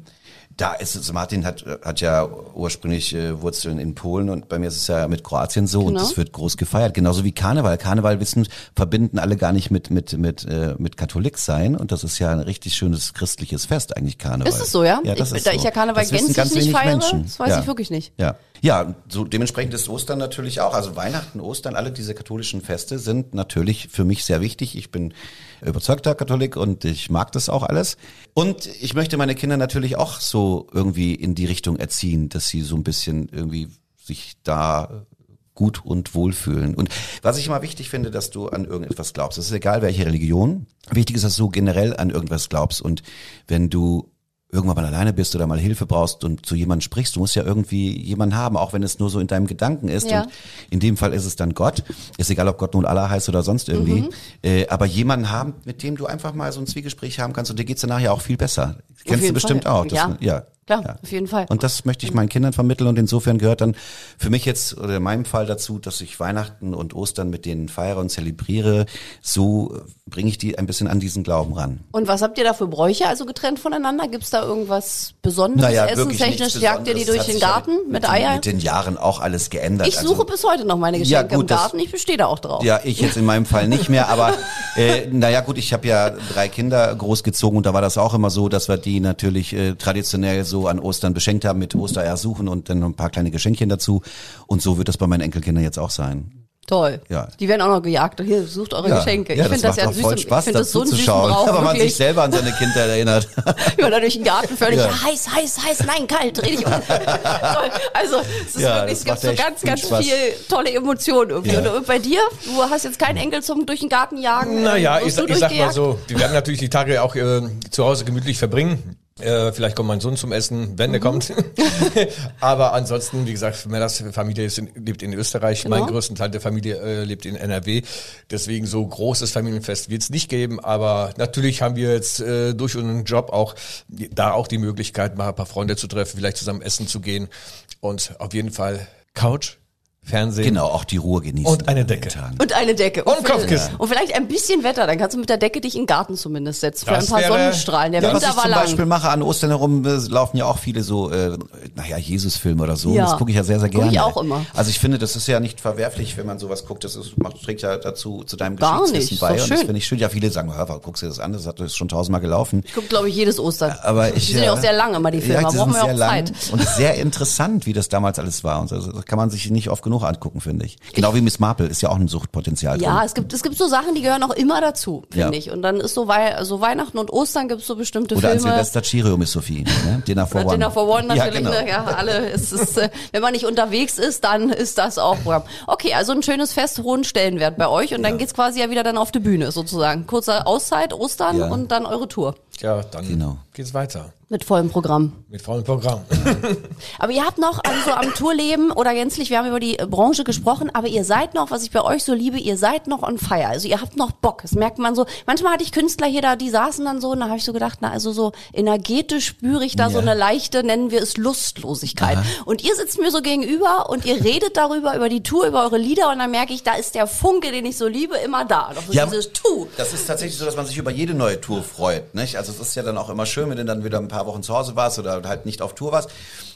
da ist es, Martin hat ja ursprünglich Wurzeln in Polen und bei mir ist es ja mit Kroatien so und das wird groß gefeiert. Genauso wie Karneval. Karneval verbinden alle gar nicht mit Katholik sein und das ist ja ein richtig schönes christliches Fest eigentlich Karneval. Ist es so, ja? Ja, das ist da so. ich ja Karneval gänzlich nicht feiere, das weiß ich wirklich nicht. Ja, so dementsprechend ist Ostern natürlich auch, also Weihnachten, Ostern, alle diese katholischen Feste sind natürlich für mich sehr wichtig. Ich bin überzeugter Katholik und ich mag das auch alles. Und ich möchte meine Kinder natürlich auch so irgendwie in die Richtung erziehen, dass sie so ein bisschen irgendwie sich da gut und wohlfühlen. Und was ich immer wichtig finde, dass du an irgendetwas glaubst. Es ist egal, welche Religion. Wichtig ist, dass du generell an irgendwas glaubst. Und wenn du irgendwann mal alleine bist oder mal Hilfe brauchst und zu jemandem sprichst, du musst ja irgendwie jemanden haben, auch wenn es nur so in deinem Gedanken ist. Ja. Und in dem Fall ist es dann Gott. Ist egal, ob Gott nun Allah heißt oder sonst irgendwie. Aber jemanden haben, mit dem du einfach mal so ein Zwiegespräch haben kannst und dir geht's danach ja auch viel besser. Kennst du bestimmt auch. Klar, auf jeden Fall. Und das möchte ich meinen Kindern vermitteln und insofern gehört dann für mich jetzt oder in meinem Fall dazu, dass ich Weihnachten und Ostern mit denen feiere und zelebriere. So bringe ich die ein bisschen an diesen Glauben ran. Und was habt ihr da für Bräuche, also getrennt voneinander? Gibt's da irgendwas Besonderes? Essenstechnisch jagt ihr die durch den Garten mit Eier? Mit den Jahren auch alles geändert. Ich suche bis heute noch meine Geschenke im Garten. Ich bestehe da auch drauf. Ja, ich jetzt in meinem Fall nicht mehr, aber ich habe ja 3 Kinder großgezogen und da war das auch immer so, dass wir die natürlich traditionell so an Ostern beschenkt haben mit Ostereiersuchen und dann noch ein paar kleine Geschenkchen dazu. Und so wird das bei meinen Enkelkindern jetzt auch sein. Toll. Ja. Die werden auch noch gejagt. Hier, sucht eure Geschenke. Ich finde das ja süß. Voll Spaß, ich finde das so einen süßen Brauch. Aber man sich selber an seine Kinder erinnert. Wie man da durch den Garten völlig heiß, nein, kalt, dreh dich um. Also, es ist wirklich, es gibt so ganz viel tolle Emotionen irgendwie. Ja. Und bei dir? Du hast jetzt keinen Enkel zum durch den Garten jagen? Naja, ich sag mal so, wir werden natürlich die Tage auch zu Hause gemütlich verbringen. Vielleicht kommt mein Sohn zum Essen, wenn er kommt. Aber ansonsten, wie gesagt, Mellas Familie lebt in Österreich. Genau. Mein größten Teil der Familie lebt in NRW. Deswegen so großes Familienfest wird es nicht geben. Aber natürlich haben wir jetzt durch unseren Job auch die Möglichkeit, mal ein paar Freunde zu treffen, vielleicht zusammen essen zu gehen. Und auf jeden Fall Couch, Fernsehen. Genau, auch die Ruhe genießen. Und eine Decke. Und eine Decke. Und Kopfkissen. Und vielleicht ein bisschen Wetter, dann kannst du mit der Decke dich in den Garten zumindest setzen. Für ein paar Sonnenstrahlen. Der Winter was ich zum Beispiel mache, an Ostern herum laufen ja auch viele so, Jesus-Filme oder so. Ja. Das gucke ich ja sehr, sehr gerne. Gucke ich auch immer. Also ich finde, das ist ja nicht verwerflich, wenn man sowas guckt. Trägt ja dazu, zu deinem Gar Geschichtswissen bei. Und das finde ich schön. Ja, viele sagen, hör, guckst du dir das an? Das ist schon 1000-mal gelaufen. Ich gucke, glaube ich, jedes Ostern. Aber die sind ja auch sehr lang immer, die Filme. Da brauchen wir auch Zeit. Und sehr interessant, wie das damals alles war. Und das kann man sich nicht oft genug angucken, finde ich. Genau wie Miss Marple ist ja auch ein Suchtpotenzial drin. Ja, es gibt so Sachen, die gehören auch immer dazu, finde ich. Und dann ist so Weihnachten und Ostern gibt es so bestimmte Filme. Oder an Silvester Chiro mit Sophie, ne? Dinner for One. Dinner for One natürlich, ja, genau. Ja, alle. Wenn man nicht unterwegs ist, dann ist das auch Programm. Okay, also ein schönes Fest, hohen Stellenwert bei euch und dann geht's quasi ja wieder dann auf die Bühne sozusagen. Kurze Auszeit, Ostern und dann eure Tour. Ja, dann geht's weiter. Mit vollem Programm. Mit vollem Programm. Aber ihr habt noch am Tourleben oder gänzlich, wir haben über die Branche gesprochen, aber ihr seid noch, was ich bei euch so liebe, ihr seid noch on fire. Also ihr habt noch Bock. Das merkt man so. Manchmal hatte ich Künstler hier da, die saßen dann so und da habe ich so gedacht, also so energetisch spüre ich da so eine leichte, nennen wir es Lustlosigkeit. Aha. Und ihr sitzt mir so gegenüber und ihr redet darüber, über die Tour, über eure Lieder und dann merke ich, da ist der Funke, den ich so liebe, immer da. Doch dieses Tour. Das ist tatsächlich so, dass man sich über jede neue Tour freut, nicht? Also es ist ja dann auch immer schön, wenn du dann wieder ein paar Wochen zu Hause warst oder halt nicht auf Tour warst.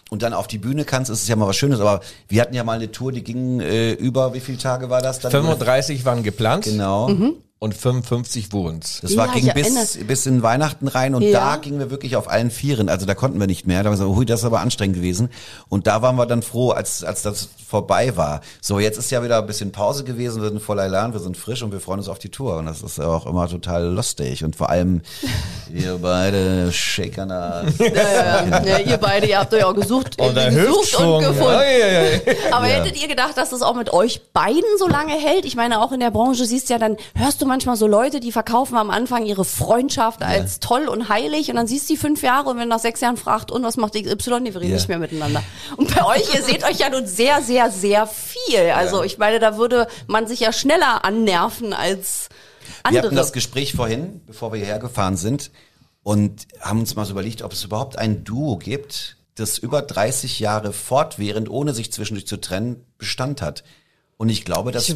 und dann auf die Bühne kannst, ist es ja mal was Schönes. Aber wir hatten ja mal eine Tour, die ging über, wie viele Tage war das dann? 35 waren geplant. Genau. Und 55 wurden's. Das ging bis in Weihnachten rein und da gingen wir wirklich auf allen Vieren. Also da konnten wir nicht mehr. Da haben wir gesagt, hui, das ist aber anstrengend gewesen. Und da waren wir dann froh, als das vorbei war. So, jetzt ist ja wieder ein bisschen Pause gewesen. Wir sind voller Elan, wir sind frisch und wir freuen uns auf die Tour. Und das ist auch immer total lustig. Und vor allem wir beide shakern da. Ja, ihr beide, ihr habt euch auch gesucht Und der gesucht und gefunden. Aber Ja. hättet ihr gedacht, dass es auch mit euch beiden so lange hält? Ich meine, auch in der Branche siehst du ja, dann hörst du manchmal so Leute, die verkaufen am Anfang ihre Freundschaft als toll und heilig und dann siehst du die 5 Jahre und wenn nach 6 Jahren fragt, und was macht XY, die reden nicht mehr miteinander. Und bei euch, ihr seht euch ja nun sehr, sehr, sehr viel. Also ich meine, da würde man sich ja schneller annerven als andere. Wir hatten das Gespräch vorhin, bevor wir hierher gefahren sind und haben uns mal so überlegt, ob es überhaupt ein Duo gibt, das über 30 Jahre fortwährend, ohne sich zwischendurch zu trennen, Bestand hat. Und ich glaube, dass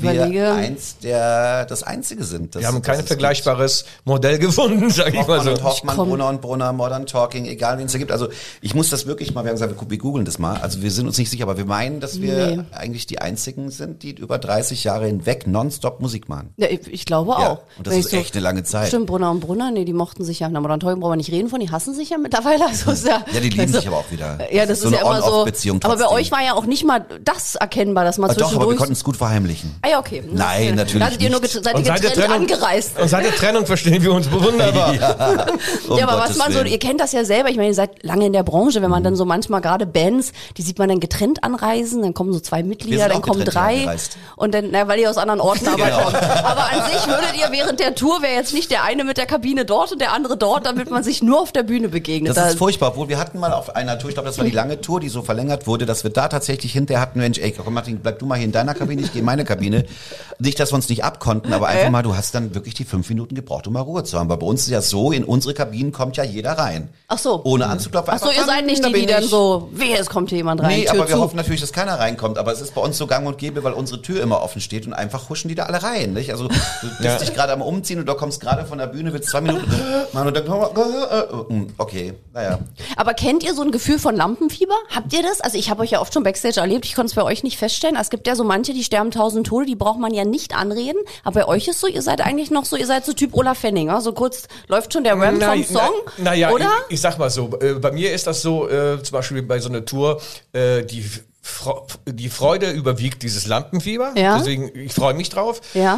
wir das Einzige sind. Wir haben kein vergleichbares Modell gefunden, sag ich mal so. Und Hoffmann, Brunner und Brunner, Modern Talking, egal wen es da gibt. Also ich muss das wirklich mal, wir haben gesagt, wir googeln das mal. Also wir sind uns nicht sicher, aber wir meinen, dass wir eigentlich die Einzigen sind, die über 30 Jahre hinweg nonstop Musik machen. Ja, ich glaube auch. Ja, und das ist echt eine lange Zeit. Stimmt, Brunner und Brunner, nee, die mochten sich ja, na, Modern Talking brauchen wir nicht reden von, die hassen sich ja mittlerweile. Also ist ja, die lieben sich aber auch wieder. Ja, das ist so ja immer so. Aber bei euch war ja auch nicht mal das erkennbar, dass man Doch, zwischendurch... aber wir konnten es gut verheimlichen. Ah ja, okay. Nein, natürlich Da seid ihr nur seid ihr getrennt angereist. Und seit der Trennung verstehen wir uns wunderbar. Ja, Ja, aber was man so, ihr kennt das ja selber, ich meine, ihr seid lange in der Branche, wenn man dann so manchmal gerade Bands, die sieht man dann getrennt anreisen, dann kommen so 2 Mitglieder, dann kommen 3 und dann, weil ihr aus anderen Orten aber kommt. Aber an sich würdet ihr während der Tour, wäre jetzt nicht der eine mit der Kabine dort und der andere dort, damit man sich nur auf der Bühne begegnet. Das ist furchtbar, obwohl wir hatten mal auf einer Tour, ich glaube, das war die lange Tour, die so verlängert wurde, dass wir da tatsächlich hinterher hatten, Mensch, ey, komm Martin, bleib du mal hier in deiner Kabine, ich gehe in meine Kabine. Nicht, dass wir uns nicht abkonnten, aber einfach mal, du hast dann wirklich die 5 Minuten gebraucht, um mal Ruhe zu haben. Weil bei uns ist ja so, in unsere Kabinen kommt ja jeder rein. Ach so. Ohne anzuklopfen. Ach so, ihr seid nicht die dann so, wehe, es kommt hier jemand rein. Nee, Tür aber wir zu. hoffen natürlich, dass keiner reinkommt. Aber es ist bei uns so gang und gäbe, weil unsere Tür immer offen steht und einfach huschen die da alle rein. Nicht? Also du bist dich gerade am Umziehen und du kommst gerade von der Bühne, willst 2 Minuten machen und dann okay, naja. Aber kennt ihr so ein Gefühl von Lampenfieber? Habt ihr das? Also ich habe euch ja oft schon Backstage erlebt, ich konnte es bei euch nicht feststellen. Es gibt ja so manche, die sterben 1000 Tode, die braucht man ja nicht anreden. Aber bei euch ist so, ihr seid eigentlich noch so, ihr seid so Typ Olaf Henning, so kurz läuft schon der Ramp vom Song, naja, oder? Ich sag mal so, bei mir ist das so, zum Beispiel bei so einer Tour, die Freude überwiegt dieses Lampenfieber, deswegen, ich freue mich drauf. Ja.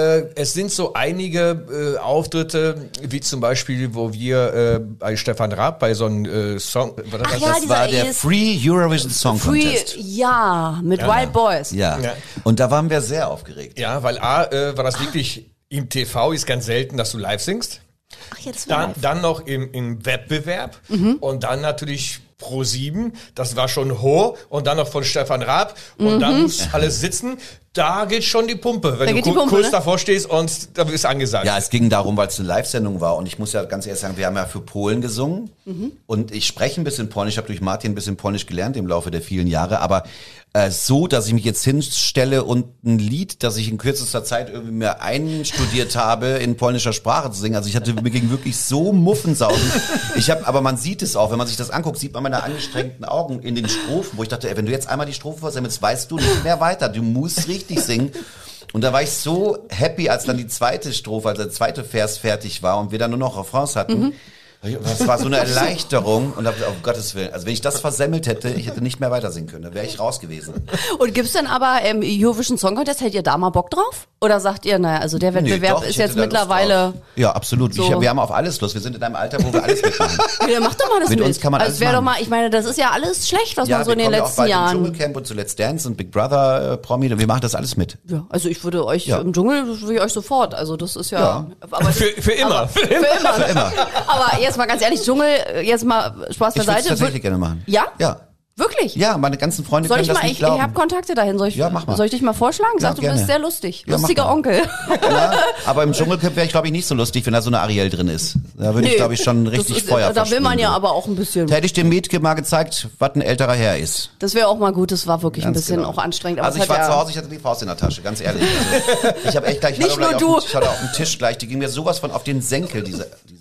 Es sind so einige Auftritte, wie zum Beispiel, wo wir bei Stefan Raab bei so einem Song, Das war der Free Eurovision Song Contest. Ja, mit Wild Boys. Ja. Und da waren wir sehr aufgeregt. Ja, weil war das wirklich im TV ist ganz selten, dass du live singst. Ach ja, das war live. Dann noch im Wettbewerb und dann natürlich Pro7, das war schon hoch und dann noch von Stefan Raab und dann muss alles sitzen. Da geht schon die Pumpe, wenn du kurz davor stehst und da bist angesagt. Ja, es ging darum, weil es eine Live-Sendung war und ich muss ja ganz ehrlich sagen, wir haben ja für Polen gesungen und ich spreche ein bisschen Polnisch, ich habe durch Martin ein bisschen Polnisch gelernt im Laufe der vielen Jahre, aber so, dass ich mich jetzt hinstelle und ein Lied, das ich in kürzester Zeit irgendwie mir einstudiert habe, in polnischer Sprache zu singen. Also mir ging wirklich so Muffensausen. Aber man sieht es auch, wenn man sich das anguckt, sieht man meine angestrengten Augen in den Strophen, wo ich dachte, wenn du jetzt einmal die Strophe versemmelst, weißt du nicht mehr weiter. Du musst richtig singen. Und da war ich so happy, als dann die zweite Strophe, also der zweite Vers fertig war und wir dann nur noch Refrains hatten. Das war so eine Erleichterung und dachte, auf Gottes Willen, also wenn ich das versemmelt hätte, ich hätte nicht mehr weiter singen können, dann wäre ich raus gewesen. Und gibt's denn aber im Eurovision Song Contest, hättet ihr da mal Bock drauf? Oder sagt ihr, naja, also der Wettbewerb ist jetzt mittlerweile... Ja, absolut. So. Wir haben auf alles Lust. Wir sind in einem Alter, wo wir alles mitmachen. Ja, mach doch mal das mit uns kann man alles wäre doch machen. mal, ich meine, das ist ja alles schlecht, was man so in den letzten Jahren... Ja, Dschungelcamp und zu Let's Dance und Big Brother Promi, wir machen das alles mit. Ja, also ich würde euch im Dschungel, würde ich euch sofort, also das ist ja... Aber für immer. Aber, für immer. Aber jetzt mal ganz ehrlich, Dschungel, jetzt mal Spaß beiseite. Ich würde es tatsächlich gerne machen. Ja? Ja. Wirklich? Ja, meine ganzen Freunde können das nicht glauben. Ich habe Kontakte dahin. Soll ich dich mal vorschlagen? Sag, ja, du bist sehr lustig. Ja, lustiger Onkel. Ja, aber im Dschungelcamp wäre ich, glaube ich, nicht so lustig, wenn da so eine Ariel drin ist. Da würde ich, glaube ich, schon richtig Feuer Da will man ja aber auch ein bisschen. Da hätte ich dem Mädchen mal gezeigt, was ein älterer Herr ist. Das wäre auch mal gut. Das war wirklich Ganz ein bisschen genau. auch anstrengend. Aber also ich war zu Hause, ich hatte die Faust in der Tasche, ganz ehrlich. Also, ich habe echt gleich, nicht nur du. Ich hatte auf dem Tisch gleich, die ging mir sowas von auf den Senkel, diese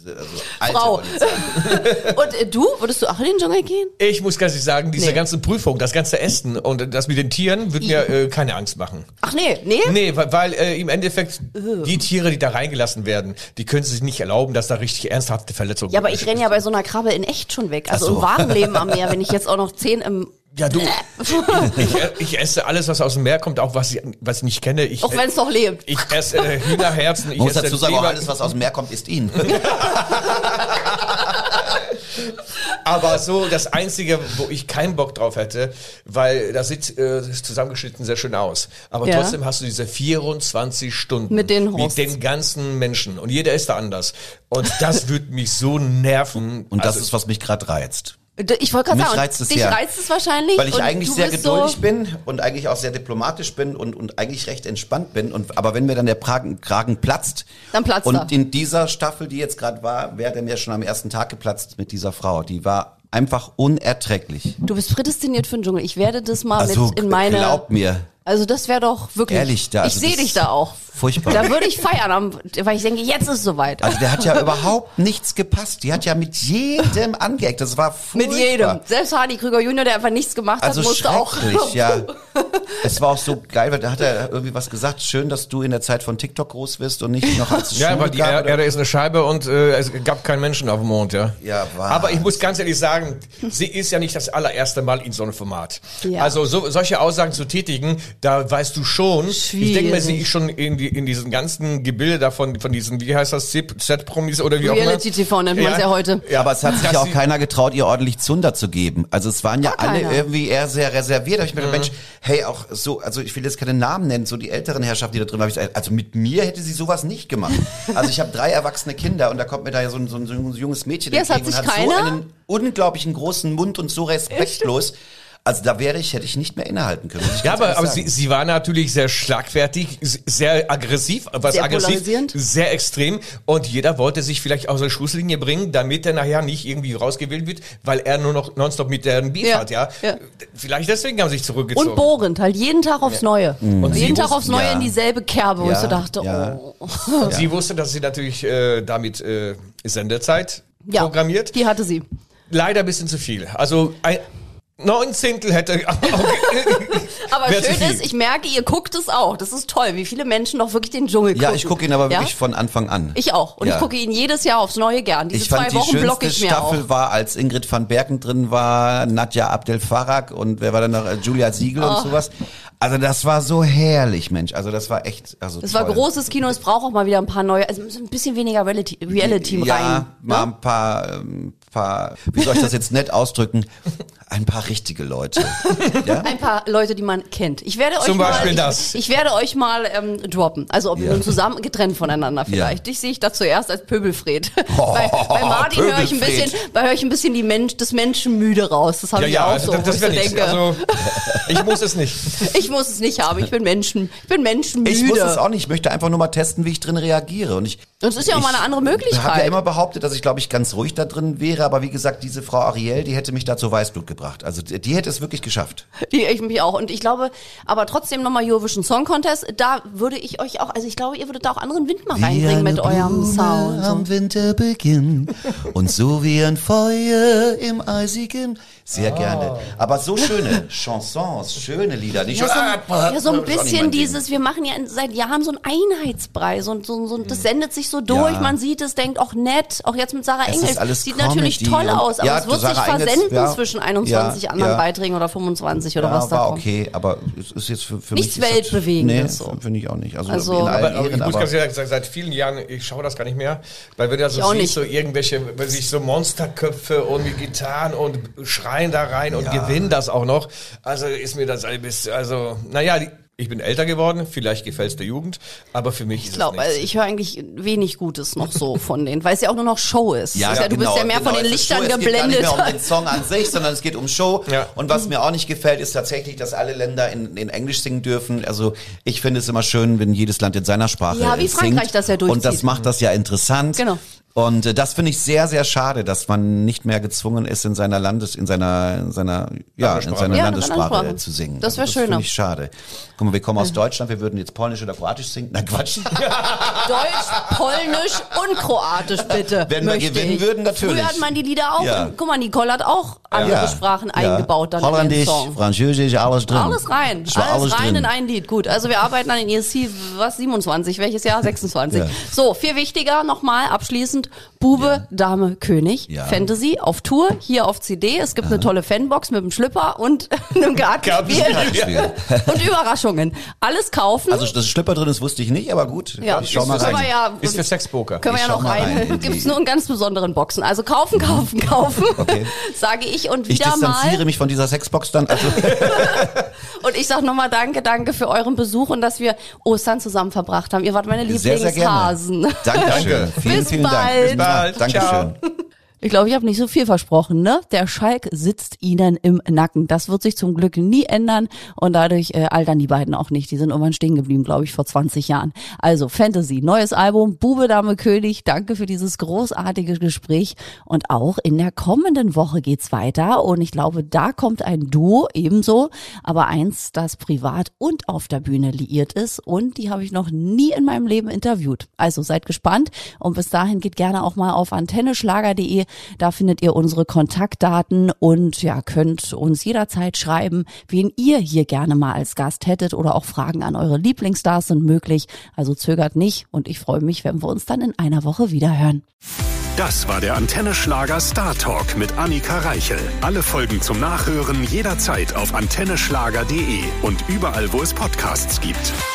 alte Frau. wollte ich sagen. Und du? Würdest du auch in den Dschungel gehen? Ich muss ganz ehrlich sagen, diese Nee. ganze Prüfung, das ganze Essen und das mit den Tieren wird mir keine Angst machen. Ach nee. Nee, weil im Endeffekt die Tiere, die da reingelassen werden, die können sich nicht erlauben, dass da richtig ernsthafte Verletzungen Ja, aber ich renne ja bei so einer Krabbe in echt schon weg. Also Ach so. im wahren Leben am Meer, wenn ich jetzt auch noch 10 im... Ja, du, ich esse alles, was aus dem Meer kommt, auch was ich nicht kenne. Auch wenn es noch lebt. Ich esse Hühnerherzen, ich Man muss esse dazu sagen, auch Leber. alles, was aus dem Meer kommt, ist ihn. Aber so das Einzige, wo ich keinen Bock drauf hätte, weil das sieht zusammengeschnitten sehr schön aus. Aber Ja. trotzdem hast du diese 24 Stunden Mit den Hosts. mit den ganzen Menschen. Und jeder ist da anders. Und das würde mich so nerven. Und das Also, ist, was mich gerade reizt. Ich wollte gerade Mich sagen, reizt es dich sehr. reizt es wahrscheinlich. Weil ich und eigentlich du sehr bist geduldig so, bin und eigentlich auch sehr diplomatisch bin und eigentlich recht entspannt bin. Aber wenn mir dann der Kragen platzt, Dann platzt und er. in dieser Staffel, die jetzt gerade war, wäre der mir schon am ersten Tag geplatzt mit dieser Frau. Die war einfach unerträglich. Du bist prädestiniert für den Dschungel. Ich werde das mal Also mit in meine... glaub mir, Also das wäre doch wirklich... ehrlich, da ich also sehe das dich ist da auch. furchtbar. Da würde ich feiern, weil ich denke, jetzt ist es soweit. Also der hat ja überhaupt nichts gepasst. Die hat ja mit jedem angeeckt. Das war furchtbar. Mit jedem. Selbst Hardy Krüger Junior, der einfach nichts gemacht Also hat, musste auch... schrecklich, ja. Es war auch so geil, weil da hat er irgendwie was gesagt. Schön, dass du in der Zeit von TikTok groß wirst und nicht noch als ja, Schule aber die gab, oder? Erde ist eine Scheibe und es gab keinen Menschen auf dem Mond, ja. Ja, Aber ich muss ganz ehrlich sagen, sie ist ja nicht das allererste Mal in so einem Format. Ja. Also solche Aussagen zu tätigen, da weißt du schon, ich denke mal, sie ist schon in diesen ganzen Gebilde davon, von diesen, wie heißt das, Z-Promis oder wie auch immer. Reality TV nennt man es ja heute. Ja, aber es hat sich Dass ja auch sie- keiner getraut, ihr ordentlich Zunder zu geben. Also es waren ja alle keiner. irgendwie eher sehr reserviert. Da hab ich mir gedacht, Mensch, hey, auch so, also ich will jetzt keine Namen nennen, so die älteren Herrschaften, die da drin waren, hab ich gesagt, also mit mir hätte sie sowas nicht gemacht. Also ich habe 3 erwachsene Kinder und da kommt mir da ja so ein junges Mädchen Ja, es hat entgegen sich und hat so keiner- einen unglaublichen großen Mund und so respektlos. Also da hätte ich nicht mehr innehalten können. muss ich Ja, ganz aber ehrlich sagen. sie war natürlich sehr schlagfertig, sehr aggressiv, Sehr polarisierend. sehr extrem und jeder wollte sich vielleicht aus der Schusslinie bringen, damit er nachher nicht irgendwie rausgewählt wird, weil er nur noch nonstop mit der Beef Ja, hat, ja. ja. Vielleicht deswegen haben sie sich zurückgezogen. Und bohrend, halt jeden Tag aufs Neue. Und sie jeden Tag wussten- aufs Neue ja. in dieselbe Kerbe, wo ich Ja, so dachte, ja. oh. Und sie wusste, dass sie natürlich damit Sendezeit Ja, programmiert. die hatte sie. Leider ein bisschen zu viel. Also ein 19 hätte Aber Wär zu schön viel. ist, ich merke, ihr guckt es auch. Das ist toll, wie viele Menschen doch wirklich den Dschungel gucken. Ja, ich gucke ihn aber Ja? wirklich von Anfang an. Ich auch. Und Ja. ich gucke ihn jedes Jahr aufs Neue gern. Diese Ich fand 2 die Wochen blocke schönste ich mir Staffel auch. war, als Ingrid van Bergen drin war, Nadja Abdel Farag und wer war dann noch? Julia Siegel und sowas. Also das war so herrlich, Mensch. Also das war echt, also Das war toll. großes Kino, es braucht auch mal wieder ein paar neue, also ein bisschen weniger Reality Ja, rein. mal Ne? ein paar, wie soll ich das jetzt nett ausdrücken? Ein paar richtige Leute. Ja? Ein paar Leute, die man kennt. Ich werde euch Zum Beispiel mal, das. Ich werde euch mal droppen. Also ob wir Ja. nun zusammen getrennt voneinander vielleicht. Dich sehe ich da zuerst als Pöbelfred. bei Martin höre ich ein bisschen, das Menschenmüde raus. Das habe ich auch so, wo ich so wäre nichts. denke. Also ich muss es nicht. Ich muss es nicht haben. Ich bin menschenmüde. Ich muss es auch nicht. Ich möchte einfach nur mal testen, wie ich drin reagiere. Und Das ist ja auch mal eine andere Ich habe Möglichkeit. ja immer behauptet, dass ich, glaube ich, ganz ruhig da drin wäre. Aber wie gesagt, diese Frau Ariel, die hätte mich da zu Weißblut gebracht. Also die hätte es wirklich geschafft. Ich mich auch. Und ich glaube, aber trotzdem nochmal Eurovision Song Contest, da würde ich euch auch, also ich glaube, ihr würdet da auch anderen Wind mal reinbringen mit eurem Sound. Am Winterbeginn und so wie ein Feuer im eisigen. Sehr gerne. Aber so schöne Chansons, schöne Lieder. Nicht Ja, so ein ist auch nicht bisschen mein Ding. dieses, wir machen ja seit Jahren so einen Einheitsbrei, das sendet sich so durch, Ja. man sieht es, denkt auch nett, auch jetzt mit Sarah Es Engels, ist alles sieht natürlich Comedy toll und- aus, aber ja, es wird sich Sarah Engels, versenden ja. zwischen 21 anderen Ja. Beiträgen oder 25 oder was da war kommt. okay, aber es ist jetzt für Nichts mich... Weltbewegendes Nee, so. finde ich auch nicht. Also, Also- in allen Aber Ehren, ich muss aber ganz ehrlich sagen, seit vielen Jahren, ich schaue das gar nicht mehr, weil wenn du da Ich auch so nicht. siehst, so irgendwelche, weil sich so Monsterköpfe und mit Gitarren und schreien da rein und gewinnen das auch noch. Also ist mir das alles, also, naja, ich bin älter geworden, vielleicht gefällt es der Jugend, aber für mich ist Ich glaube, es nichts. also ich höre eigentlich wenig Gutes noch so von denen, weil es ja auch nur noch Show ist. Ja, Das ist du bist ja mehr von den es ist Lichtern Show. Es geht gar nicht geblendet. mehr um den Song an sich, sondern es geht um Show. Ja. Und was mir auch nicht gefällt, ist tatsächlich, dass alle Länder in Englisch singen dürfen. Also ich finde es immer schön, wenn jedes Land in seiner Sprache Ja, wie singt. Frankreich das ja durchzieht. Und das macht das ja interessant. Genau. Und das finde ich sehr, sehr schade, dass man nicht mehr gezwungen ist, in seiner Landessprache zu singen. Das wäre schöner. Das finde ich schade. Guck mal, wir kommen aus Deutschland, wir würden jetzt Polnisch oder Kroatisch singen. Na Quatsch. Deutsch, Polnisch und Kroatisch, bitte. Wenn wir gewinnen würden, natürlich. Früher hat man die Lieder auch. Ja. Und, guck mal, Nicole hat auch andere Sprachen eingebaut dann Holländisch, in den Song. Französisch, alles drin. Alles rein. Alles rein in ein Lied. Gut, also wir arbeiten an den ESC, 27, welches Jahr? 26. Ja. So, viel wichtiger nochmal abschließend. Bube, Dame, König, Fantasy auf Tour, hier auf CD. Es gibt eine tolle Fanbox mit einem Schlüpper und einem Kartenspiel. Und Überraschungen. Alles kaufen. Also, dass Schlüpper drin ist, wusste ich nicht, aber gut. Ja, ich schau mal rein. Ist für Sexpoker. Können wir ja noch rein. Gibt's nur in ganz besonderen Boxen. Also kaufen. Okay. Sage ich und Ich wieder distanziere mich von dieser Sexbox dann. Also und ich sag nochmal danke für euren Besuch und dass wir Ostern zusammen verbracht haben. Ihr wart meine sehr, sehr Dankeschön. Dankeschön. Vielen Dank. Bis bald. Dankeschön. Ich glaube, ich habe nicht so viel versprochen, ne? Der Schalk sitzt ihnen im Nacken. Das wird sich zum Glück nie ändern und dadurch altern die beiden auch nicht. Die sind irgendwann stehen geblieben, glaube ich, vor 20 Jahren. Also Fantasy, neues Album, Bube, Dame, König. Danke für dieses großartige Gespräch und auch in der kommenden Woche geht's weiter und ich glaube, da kommt ein Duo ebenso, aber eins, das privat und auf der Bühne liiert ist und die habe ich noch nie in meinem Leben interviewt. Also seid gespannt und bis dahin geht gerne auch mal auf antenneschlager.de. Da findet ihr unsere Kontaktdaten und ja, könnt uns jederzeit schreiben, wen ihr hier gerne mal als Gast hättet oder auch Fragen an eure Lieblingsstars sind möglich. Also zögert nicht und ich freue mich, wenn wir uns dann in einer Woche wieder hören. Das war der Antenne Schlager Star Talk mit Annika Reichel. Alle Folgen zum Nachhören jederzeit auf antenneschlager.de und überall, wo es Podcasts gibt.